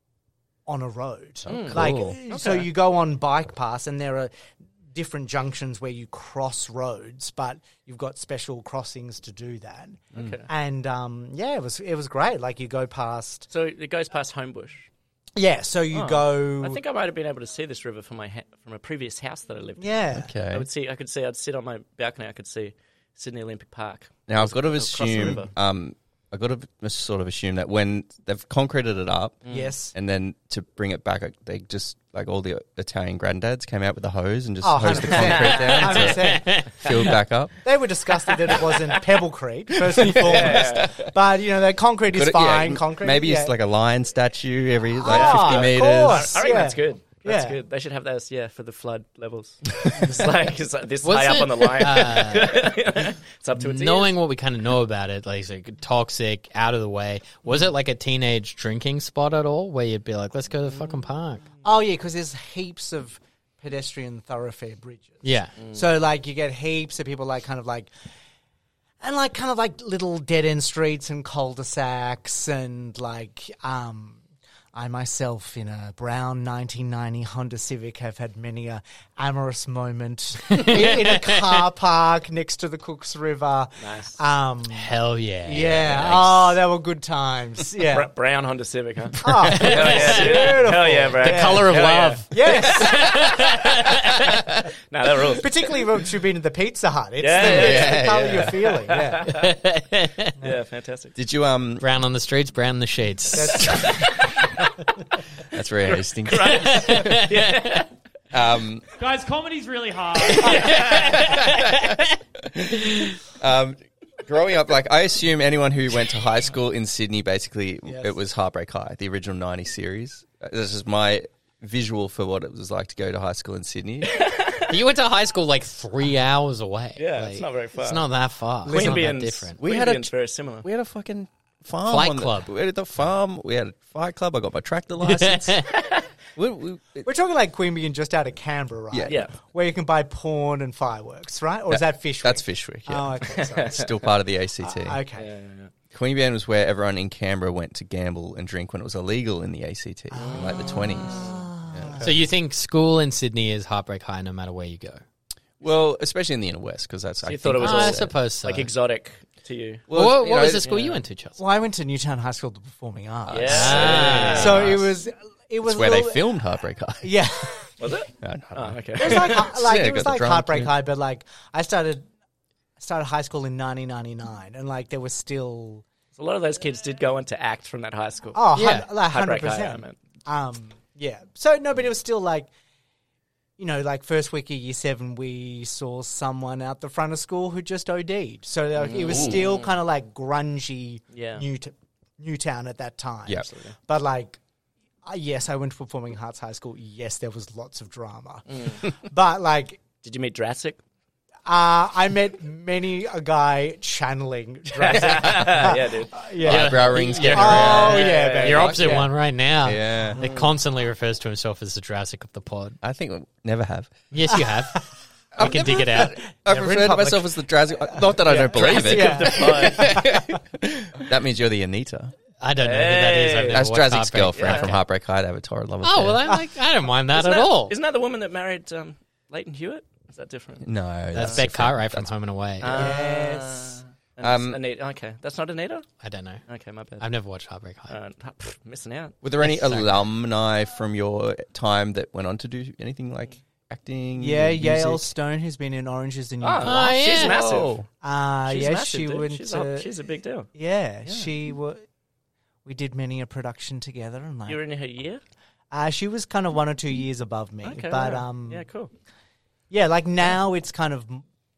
on a road. Like, cool. so Okay. you go on bike paths and there are different junctions where you cross roads, but you've got special crossings to do that. Okay. And um, yeah, it was it was great. Like you go past, So it goes past Homebush. yeah. So you Oh. go, I think I might have been able to see this river from my ha- from a previous house that I lived in. yeah. I Okay. would see. I could see. I'd sit on my balcony. I could see Sydney Olympic Park. Now I've got to Across the assume, river. um, I've got to sort of assume that when they've concreted it up, Yes. and then to bring it back, they just like all the Italian granddads came out with a hose and just Oh, hosed the one hundred concrete down percent. to one hundred percent. fill it back up. They were disgusted that it wasn't Pebblecrete, first and foremost. But, you know, the concrete is Could it- yeah, fine. m- concrete. Maybe yeah. it's like a lion statue every like Ah, fifty of meters. course. I reckon Yeah. that's good. That's Yeah. good. They should have those, yeah, for the flood levels. It's like, it's like this Was high it, up on the line. uh, It's up to its knowing ears. what we kind of know about it, like, it's like toxic, out of the way. Was it like a teenage drinking spot at all, where you'd be like, "Let's go to the fucking park"? Oh yeah, because there's heaps of pedestrian thoroughfare bridges. Yeah, So like you get heaps of people like kind of like, and like kind of like little dead end streets and cul-de-sacs and like um. I myself, in a brown nineteen ninety Honda Civic, have had many a amorous moment in, in a car park next to the Cooks River. Nice. Um, hell yeah, yeah. Nice. Oh, they were good times. Br- Yeah. brown Honda Civic, huh? Oh, Hell yeah, dude. beautiful. Hell yeah, bro. the color of Hell yeah. love. Yes. No, that rules. Particularly once you've been to the Pizza Hut. It's Yeah, the, yeah, it's yeah, the colour yeah. you're feeling. Yeah. Yeah, fantastic. Did you um? Brown on the streets, brown in the sheets. That's very Hastings. um, Guys, comedy's really hard. um, growing up, like I assume anyone who went to high school in Sydney, basically, Yes. it was Heartbreak High, the original nineties series. This is my visual for what it was like to go to high school in Sydney. You went to high school like three hours away. Yeah, Like, it's not very far. It's not that far. It's not that Queanbeyan's different. We had a- Queanbeyan's very similar. We had a fucking farm. Flight on the- club. We had the farm. We had a fight club. I got my tractor license. we, we, We're talking like Queanbeyan just out of Canberra, right? Yeah. Yeah. Where you can buy porn and fireworks, right? Or is that Fishwick? That's Fishwick. Yeah. Oh, okay. Sorry. Still part of the A C T. Okay. Yeah, yeah, yeah. Queanbeyan was where everyone in Canberra went to gamble and drink when it was illegal in the A C T in like the twenties. So you think school in Sydney is Heartbreak High no matter where you go? Well, especially in the inner west, because that's. I you thought it was I all suppose so. like exotic to you. Well, what you what know, was the school yeah. you went to, Chelsea? Well, I went to Newtown High School to Performing Arts. Yeah. Ah. So it was, it was It's where they little- filmed Heartbreak High. Yeah. Was it? No, no, Oh, no. okay. It was like, like Yeah, it was got the like drama Heartbreak team. High, but like I started started high school in nineteen ninety-nine, and like there was still A lot of those kids did go on to act from that high school. oh Yeah. hun- like hundred Heartbreak High, I percent. meant. Um, yeah. So no, but it was still like, you know, like first week of year seven, we saw someone out the front of school who just OD'd. So like, it was still kind of like grungy Yeah. New Newtown at that time. Yeah. But like, uh, yes, I went to Performing Arts High School. Yes, there was lots of drama. But like, Did you meet Jurassic? uh, I met many a guy channeling Jurassic. Yeah, dude. yeah. Eyebrow rings getting Oh around. yeah, baby. Your opposite Yeah. one right now. Yeah. It constantly refers to himself as the Jurassic of the pod. I think we never have. Yes, you have. We can dig it out. I've Never in referred to public. myself as the Jurassic. Not that I don't believe it. Yeah. That means you're the Anita. I don't know who that is. I've Hey. never That's watched Drazzik's Heartbreak. girlfriend Yeah, from okay. Heartbreak High. They have a torrid love Oh affair. well, I, like, I don't mind that Isn't at that- all. Isn't that the woman that married um, Leighton Hewitt? Is that different? No, That's Beck Cartwright from Home and Away. Yes. Um, Um, Anita. Okay, that's not Anita. I don't know. Okay, my bad. I've never watched Heartbreak High. Uh, pff, missing out. Were there any Sorry. alumni from your time that went on to do anything like acting? Yeah, music? Yale Stone, who's been in Orange is the New Oh, Black. Oh, she's yeah. massive. Oh. Uh, She's yeah, massive, she dude. went she's, to. a, she's a big deal. yeah, Yeah. she was. We did many a production together, and like, You were in her year. uh, she was kind of one or two years above me. Okay, but right. um, yeah, cool. yeah, like now it's kind of,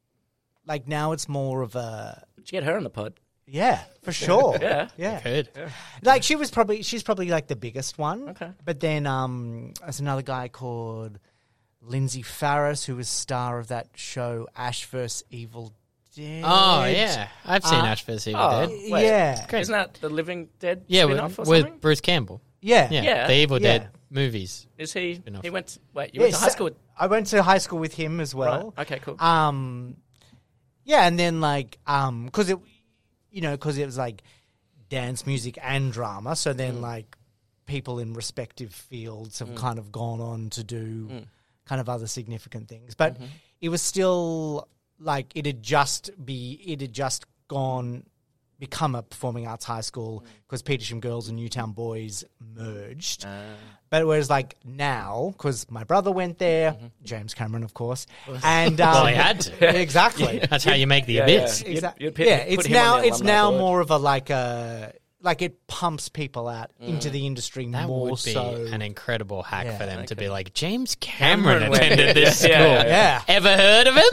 like now it's more of a. Did you get her on the pod? Yeah, for sure. Yeah. yeah. Good. Like she was probably she's probably like the biggest one. Okay. But then um there's another guy called Lindsay Farris who was star of that show Ash versus Evil Dead. Oh yeah, I've seen Uh, Ash versus Evil oh. Dead. Wait. Yeah. Isn't that the Living Dead Yeah, spin-off with, or with something? Bruce Campbell. Yeah. Yeah, Yeah. the Evil Yeah. Dead movies. Is he? Spin-off. He went. Wait, you Yeah, went to high so- school with? I went to high school with him as well. Right. Okay, cool. Um yeah, and then like um cuz it you know, cuz it was like dance, music and drama, so then Mm. like people in respective fields have kind of gone on to do Mm. kind of other significant things. But Mm-hmm. it was still like it had just be it had just gone become a performing arts high school because Petersham Girls and Newtown Boys merged. Uh, But whereas like now, because my brother went there, Mm-hmm. James Cameron, of course, and um, Well, he had to. exactly. That's how you make the Yeah, abyss. yeah. You'd- Exact- you'd put- yeah, put it's him on now the it's alumni now board. more of a like a like it pumps people out into the industry That more would be so. an incredible hack Yeah. for them to Okay. be like, James Cameron, Cameron went- attended this Yeah, school. yeah, yeah, Ever heard of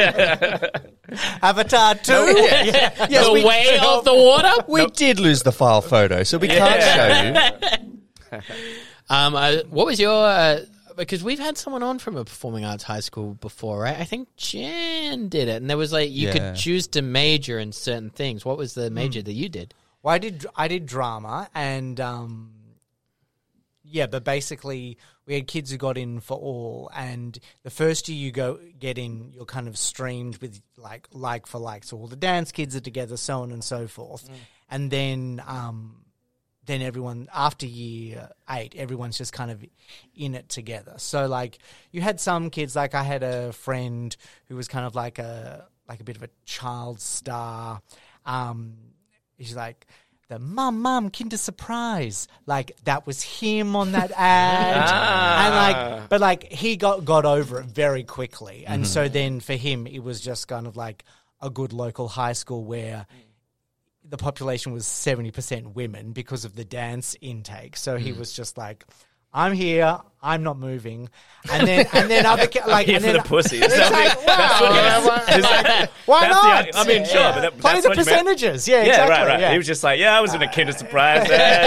it? Avatar two. yeah, yes, the we- way of the water? We did lose the file photo, so we can't show you. Um, uh, what was your uh, because we've had someone on from a performing arts high school before, right? I think Jan did it, and there was like you Yeah. could choose to major in certain things. What was the major that you did? Well, I did I did drama, and um, yeah, but basically we had kids who got in for all, and the first year you go get in, you're kind of streamed with like like for like, so all the dance kids are together, so on and so forth, mm. and then um, then everyone after year eight, everyone's just kind of in it together. So like you had some kids, like I had a friend who was kind of like a like a bit of a child star. Um, He's like, the mum, mum, Kinder Surprise. Like, that was him on that ad. Ah. And like, but like, he got, got over it very quickly. And mm-hmm. so then for him, it was just kind of like a good local high school where the population was seventy percent women because of the dance intake. So he was just like, I'm here. I'm not moving. And then, and then other ki- like, here and for then, the pussy. It's That's like, what- wow, that's what yeah, it is. why, Is that- why that's not? the- I mean, sure, but that- play that's the what you meant. percentages. Yeah, Yeah, exactly. right, right. Yeah. He was just like, yeah, I was in a Kinder Surprise.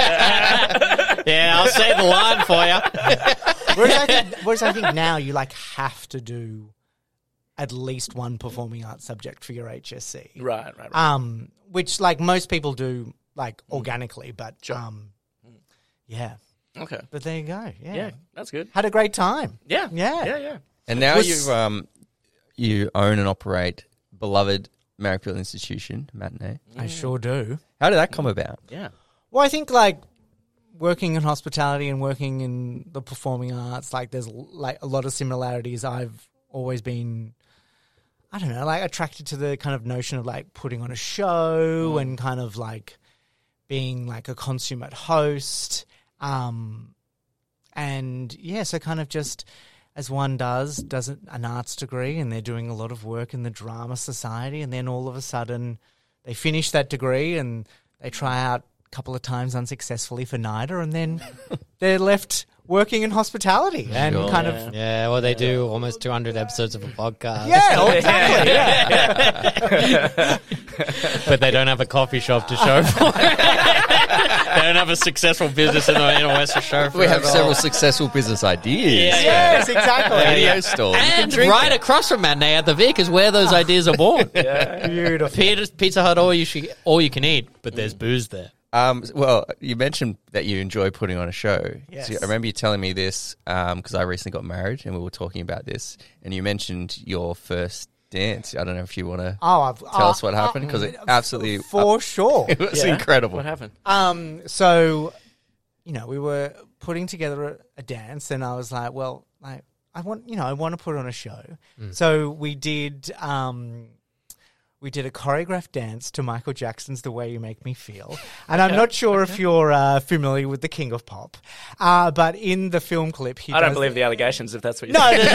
Yeah, I'll say the line for you. whereas, I think, whereas I think now you like have to do at least one performing arts subject for your H S C. Right, right, right. Um, which like most people do like organically, but um, yeah. Okay. But there you go. Yeah. Yeah, that's good. Had a great time. Yeah. Yeah. Yeah, yeah. And now Was- you um you own and operate beloved Marrickville Institution, Matinee. I sure do. How did that come about? Yeah. Well, I think like working in hospitality and working in the performing arts, like there's like a lot of similarities. I've always been, I don't know, like attracted to the kind of notion of like putting on a show mm. and kind of like being like a consummate host. Um, and yeah, so kind of just as one does, does an arts degree, and they're doing a lot of work in the drama society, and then all of a sudden they finish that degree and they try out a couple of times unsuccessfully for NIDA, and then they're left working in hospitality and Sure. kind Yeah. of Yeah, well, they do almost two hundred episodes of a podcast. yeah, oh, exactly. Yeah. But they don't have a coffee shop to show for it. They don't have a successful business in the in West to show for We it have at all. several successful business ideas. Yeah, Yes, exactly. Radio store. You can And drink right it. across from Matinee at the Vic is where those ideas are born. Beautiful. Pizza, Pizza Hut, all you should, all you can eat, but there's booze there. Um, well, you mentioned that you enjoy putting on a show. Yes. So I remember you telling me this because I recently got married and we were talking about this, and you mentioned your first dance. I don't know if you want to Oh, I've, tell us what happened, because it absolutely for sure. it was Yeah. incredible. What happened? Um, so, you know, we were putting together a, a dance, and I was like, well, like, I want, you know, I want to put on a show. So we did, um, we did a choreographed dance to Michael Jackson's "The Way You Make Me Feel," and I'm not sure if you're uh, familiar with the King of Pop, uh, but in the film clip, he I don't does- believe the allegations if that's what you No, think.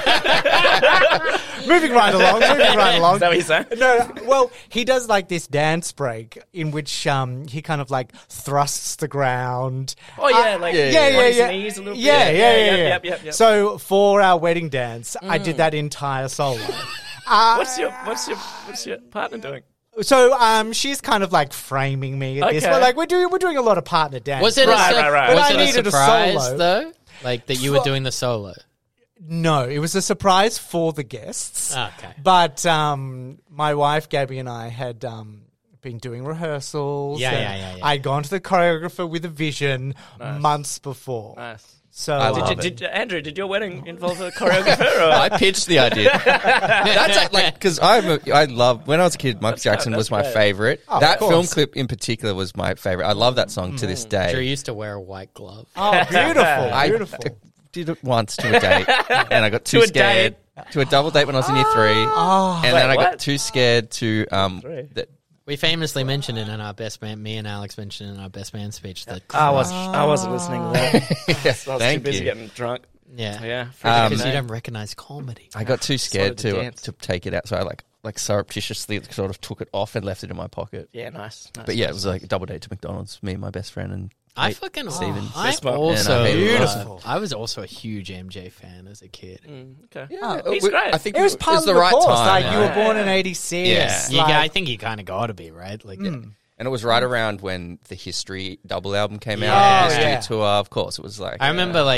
no, no. moving right along, moving right along. Is that what you're saying? No, no, well, he does like this dance break in which um, he kind of like thrusts the ground. Oh, yeah, like yeah, yeah, on yeah, his yeah. knees a little bit. Yeah, yeah, yeah, yep, yeah. Yep, yep, yep. So for our wedding dance, I did that entire solo. Uh, what's your what's your what's your partner doing? so um, she's kind of like framing me at this. Okay. We're like we're doing we're doing a lot of partner dance. Was it Right, a, sur- right, right. Was But I it a needed a surprise, solo. though? Like that you were doing the solo? No, it was a surprise for the guests. Okay. But um, my wife Gabby and I had um, been doing rehearsals. Yeah, and yeah, yeah, yeah. I'd gone to the choreographer with a vision months before. Nice. So I um, love Did, did, Andrew, did your wedding involve a choreographer? Or? I pitched the idea. That's like because I'm a, I love when I was a kid. Michael That's Jackson great, was that's my great. favorite. Oh, of that course. film clip in particular was my favorite. I love that song to this day. Drew used to wear a white glove. oh, beautiful, I beautiful. d- did it once to a date, and I got too To a scared to a double date when I was in year three, Oh, and Wait, then I got what? too scared to um. Three. That, We famously mentioned it in our best man. Me and Alex mentioned in our best man speech. That I was I wasn't listening to that. I was Thank too busy you. getting drunk. yeah, Yeah, Um, because you don't recognize comedy. I got too scared Slowed the to dance. to take it out, so I like like surreptitiously sort of took it off and left it in my pocket. Yeah, nice. nice But yeah, it nice. was like a double date to McDonald's. Me and my best friend and I mate fucking Steven. I Fist bump. also And I hated it. uh, Beautiful. I was also a huge M J fan as a kid. Mm, okay. Yeah, Oh, he's we- great. I think It was part of the the right course. time. Like you were yeah. born in eighty-six. Yeah. You like- ga- I think you kind of got to be right. Like, And it was right around when the History double album came Yeah. out. Oh, History yeah. tour, of course. It was like I remember like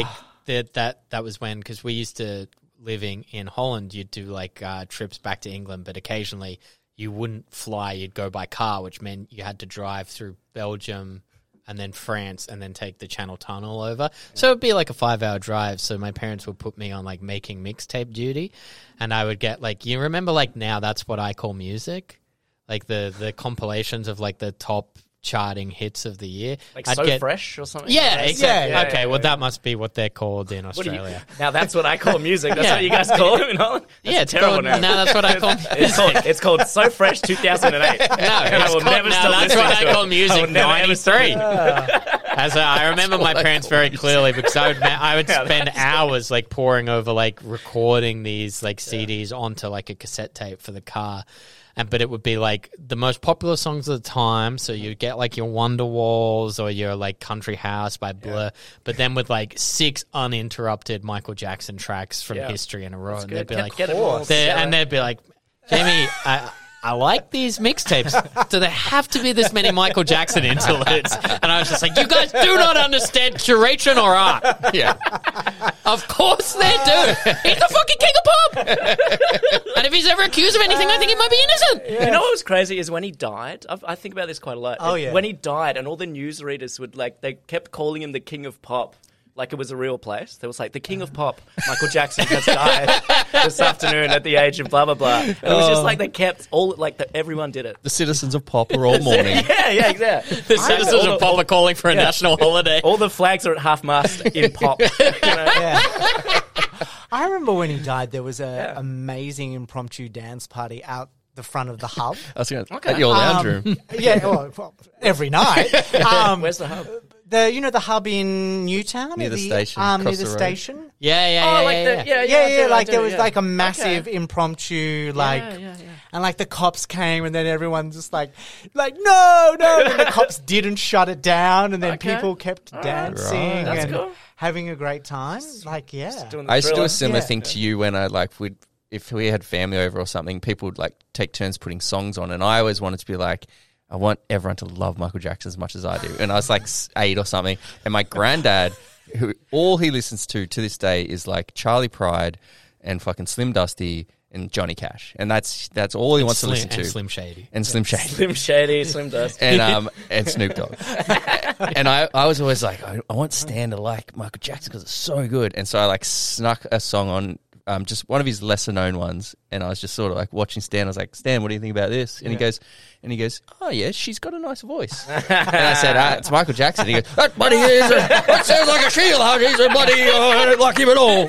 that that that was when, because we used to living in Holland, you'd do like uh, trips back to England, but occasionally you wouldn't fly, you'd go by car, which meant you had to drive through Belgium and then France and then take the Channel Tunnel over. So it'd be like a five-hour drive. So my parents would put me on like making mixtape duty, and I would get like, you remember like now that's what I call music? Like the, the compilations of like the top charting hits of the year. Like I'd So get, Fresh or something? Yeah, like exactly. Yeah, yeah, okay, yeah, well yeah. that must be what they're called in What do you- Australia. now that's what I call music. That's Yeah. what you guys call it, you know? That's Yeah, it's terrible called, now. now that's what I call music. It's called, it's called So Fresh two thousand eight. No, and I it's will called, never now stop that's listening what to I it. call I music, will never ever stop ninety-three. As a, I remember my parents very clearly, because I would ma- I would Yeah, spend that's- hours like poring over like recording these like C Ds onto like a cassette tape for the car. And, but it would be like the most popular songs of the time. So you'd get like your Wonderwalls or your like Country House by Blur, yeah. but then with like six uninterrupted Michael Jackson tracks from Yeah. history in a row. That's And good. they'd be Get- like, get it all they're- together. and they'd be like, Jamie, I, I like these mixtapes. Do there have to be this many Michael Jackson interludes? And I was just like, you guys do not understand curation or art. Yeah. Of course they do. He's the fucking king of pop. And if he's ever accused of anything, I think he might be innocent. You know what was crazy is when he died. I've, I think about this quite a lot. Oh, yeah. When he died, and all the newsreaders would like, they kept calling him the king of pop, like it was a real place. There was like the king of pop, Michael Jackson, has died this afternoon at the age of blah blah blah. And it was just like they kept all like the, everyone did it. The citizens of pop are all mourning. Yeah, yeah, exactly. The citizens of pop are calling for a yeah. national holiday. All the flags are at half mast in pop. You know? Yeah. I remember when he died, there was a Yeah. amazing impromptu dance party out the front of the hub. I was going Okay. at your lounge Um, room. Yeah, well, well, every night. Um, Where's the hub? the you know the hub in Newtown Near at the station, um, near across the, the road. station. Yeah, yeah, Oh, yeah, like yeah, the yeah. yeah, Yeah, yeah, I yeah, do, like I there do, was yeah. like a massive Okay. impromptu, like, yeah, yeah, yeah. and like the cops came, and then everyone just like, like no, no, and the cops didn't shut it down, and then Okay. people kept All right. dancing Right. That's and cool. having a great time. Like, yeah, Doing the I used to do thriller. a similar Yeah. thing to you when I like would if we had family over or something, people would like take turns putting songs on, and I always wanted to be like, I want everyone to love Michael Jackson as much as I do. And I was like eight or something, and my granddad, who all he listens to to this day is like Charlie Pride and fucking Slim Dusty and Johnny Cash, and that's that's all he wants Slim, to listen to. and Slim Shady. And Slim Shady. Slim Shady, Slim Dust. and um and Snoop Dogg. And I, I was always like, I, I want Stan to like Michael Jackson because it's so good. And so I like snuck a song on, um, just one of his lesser known ones. And I was just sort of like watching Stan. I was like, Stan, what do you think about this? And he goes, and he goes, oh yeah, she's got a nice voice. And I said, ah, it's Michael Jackson. He goes, that buddy is, a, that sounds like a Sheila. He's a buddy. Oh, I don't like him at all.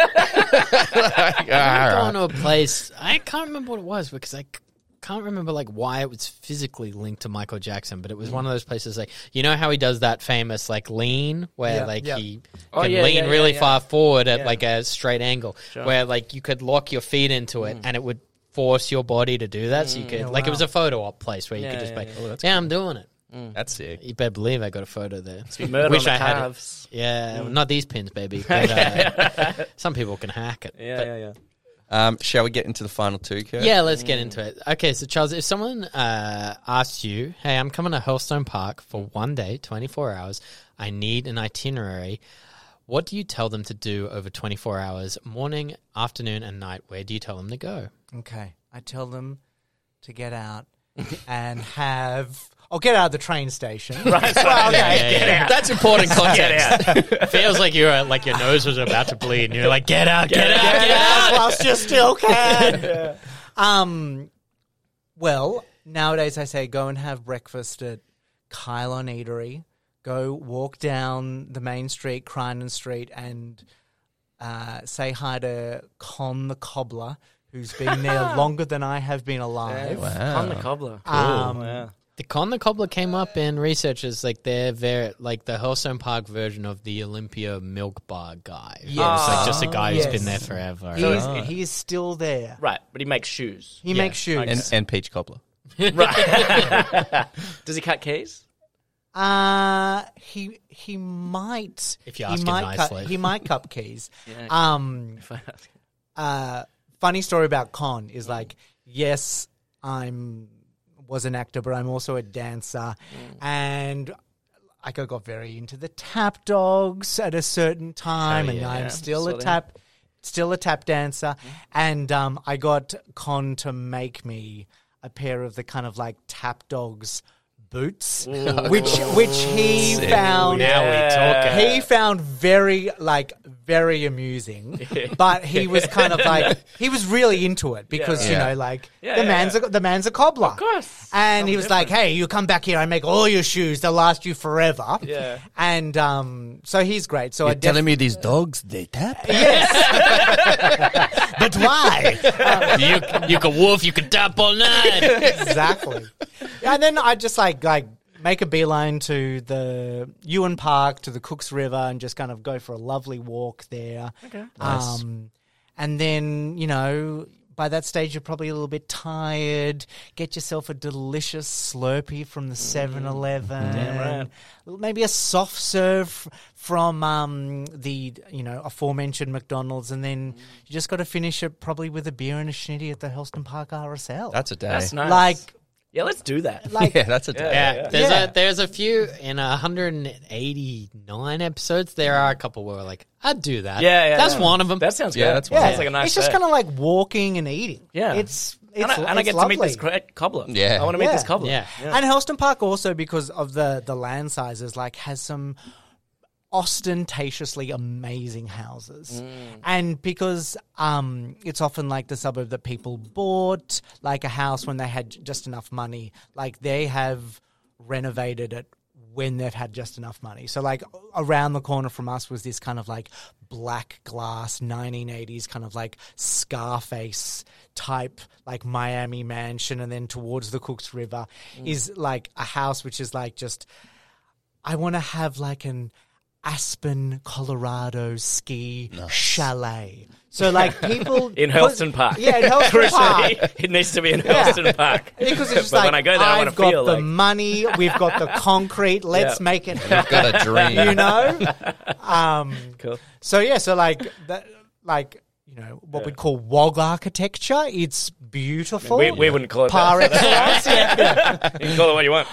Like, I all went right. to a place. I can't remember what it was because I c- can't remember like why it was physically linked to Michael Jackson. But it was one of those places like, you know how he does that famous like lean where Yeah, like yeah. he Oh, can yeah, lean yeah, really yeah, yeah. far forward at Yeah. like a straight angle Sure. where like you could lock your feet into it and it would force your body to do that. So you could Yeah, like it wow. was a photo op place where you Yeah, could just yeah, be, yeah. Oh, that's yeah, I'm doing it. That's sick. You better believe I got a photo there. Murder Wish on I the had it. calves. Yeah, not these pins, baby. But, uh, some people can hack it. Yeah, But- yeah, yeah. Um, shall we get into the final two, Kurt? Yeah, let's get into it. Okay, so Charles, if someone uh, asks you, hey, I'm coming to Hurlstone Park for one day, twenty-four hours, I need an itinerary, what do you tell them to do over twenty-four hours, morning, afternoon, and night? Where do you tell them to go? Okay, I tell them to get out and have. I'll get out of the train station. Right, so, Well, okay. Yeah, yeah, yeah. That's important context. Get out. Feels like you're uh, like your nose was about to bleed, and you're like, get out, get, out, Get get out out. whilst you still can. Um, well, nowadays I say go and have breakfast at Kylon Eatery. Go walk down the main street, Crichton Street, and uh, say hi to Con the Cobbler, who's been there longer than I have been alive. Wow. Con the cobbler. Um, Yeah. The Con the Cobbler came up in research as like they're very like the Hurlstone Park version of the Olympia Milk Bar guy. Yes. It's like just a guy who's Yes. been there forever. He is, Ah. he is still there. Right, but he makes shoes. He Yeah. makes shoes. Okay. And, and Peach Cobbler. Right. Does he cut keys? Uh he he might If you he ask him might nicely. cut, he might cup keys. Yeah. Um uh funny story about Con is like, yes, I'm was an actor, but I'm also a dancer, and like I got very into the tap dogs at a certain time, Oh, and yeah. I'm Yeah, still sort a of. tap, still a tap dancer. And um, I got Con to make me a pair of the kind of like tap dogs boots, which which he Sick. found. Now we talking. He found very like very amusing, but he was kind of like he was really into it because Yeah. you know like Yeah, the yeah, man's yeah. a, the man's a cobbler, Of course. and he Something was like, different. "Hey, you come back here, I make all your shoes. They'll last you forever." Yeah. and um, so he's great. So I You're def- telling me these dogs, they tap? but why? you, you can wolf, you can tap all night. Exactly. And then I just like like make a beeline to the Ewan Park, to the Cooks River, and just kind of go for a lovely walk there. Okay. Um, and then, you know, by that stage, you're probably a little bit tired. Get yourself a delicious Slurpee from the seven eleven. Damn right. Maybe a soft serve from um, the, you know, aforementioned McDonald's. And then you just got to finish it probably with a beer and a schnitty at the Helston Park R S L. That's a day. That's nice. Like, yeah, let's do that. like Yeah, that's a day. Yeah, yeah. there's Yeah. a there's a few in one hundred eighty-nine episodes. There are a couple where we're like, I'd do that. Yeah, yeah, that's yeah. one of them. That sounds Yeah, good. that's That one. sounds like a nice it's just day. kind of like walking and eating. Yeah. It's, it's, and I, and I it's get lovely. to meet this great cobbler. Yeah. I want to meet Yeah. this cobbler. Yeah. And Helston Park also, because of the, the land sizes, like has some ostentatiously amazing houses. And because um, it's often like the suburb that people bought, like a house when they had just enough money, like they have renovated it when they've had just enough money. So like around the corner from us was this kind of like black glass nineteen eighties kind of like Scarface type like Miami mansion, and then towards the Cooks River is like a house which is like just I want to have like an Aspen, Colorado ski chalet. So like people In Helston Park. Yeah, in Helston Park. it needs to be in Helston Park. Because it's just but like, when I go there, I want I've to got feel the like money, we've got the concrete, let's Yeah. make it You've happen, got a dream. you know? Um, cool. so yeah, so like, that, like, you know, what we'd call wog architecture, it's beautiful. We, we wouldn't call it Par that. excellence, yeah. You can call it what you want.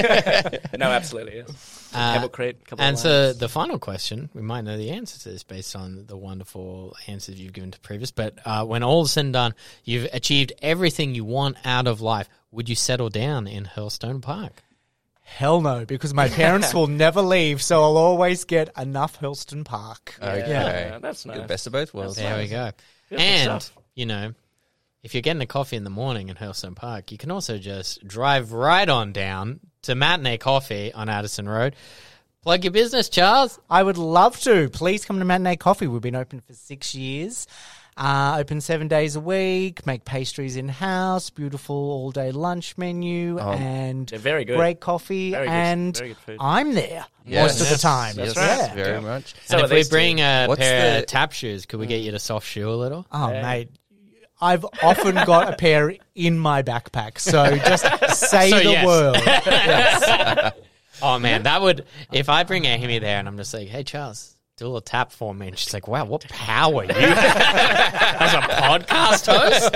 No, absolutely, yes. Uh, Pebble Crate, couple And of so lines. the final question, we might know the answer to this based on the wonderful answers you've given to previous, but uh, when all is said and done, you've achieved everything you want out of life, would you settle down in Hurlstone Park? Hell no, because my parents will never leave, so I'll always get enough Hurlstone Park. Okay. Yeah, that's The nice. best of both worlds. There we go. Beautiful And, stuff. you know, if you're getting a coffee in the morning in Hurlstone Park, you can also just drive right on down to Matinee Coffee on Addison Road. Plug your business, Charles. I would love to. Please come to Matinee Coffee. We've been open for six years. Uh, open seven days a week, make pastries in-house, beautiful all-day lunch menu, and They're very good. great coffee, Very good- and very good food. I'm there Yes. most of the time. That's Yes, right. very Yeah. much. So and are if we these two. bring a What's pair the- of tap shoes, could we get you to soft shoe a little? Oh, Yeah. mate. I've often got a pair in my backpack, so just say So the yes. word. Yes. Oh, man, that would... If I bring Amy there and I'm just like, hey, Charles, do a little tap for me. And she's like, wow, what power you as a podcast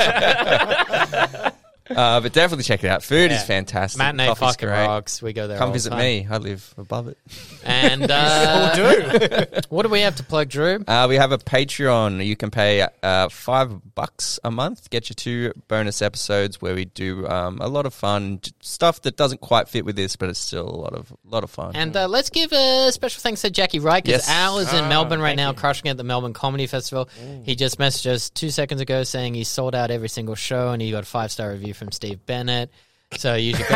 host? Uh, but definitely check it out. Food Yeah. is fantastic. Matinee Coffee's fucking great. rocks. We go there Come all the visit time. me. I live above it. And uh, do. what do we have to plug, Drew? Uh, we have a Patreon. You can pay uh, five bucks a month. Get you two bonus episodes where we do um, a lot of fun j- stuff that doesn't quite fit with this, but it's still a lot of lot of fun. And uh, let's give a special thanks to Jackie Wright, because Yes. Al is in Ah, Melbourne right thank now, you. crushing it at the Melbourne Comedy Festival. He just messaged us two seconds ago saying he sold out every single show, and he got a five-star review from Steve Bennett. So you should go.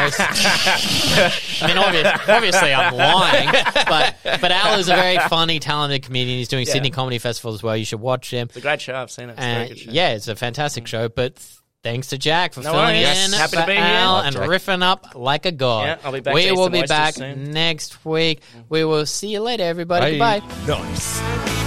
I mean, obvious, obviously, I'm lying, but but Al is a very funny, talented comedian. He's doing Yeah. Sydney Comedy Festival as well. You should watch him. It's a great show. I've seen it. It's a very And good show. yeah, it's a fantastic show. But th- thanks to Jack for No filling worries. in, Happy to for be here. Al, Love and Jack. riffing up like a god. Yeah, I'll be back We to eat will some be oysters back soon. next week. We will see you later, everybody. Bye. Goodbye. Nice.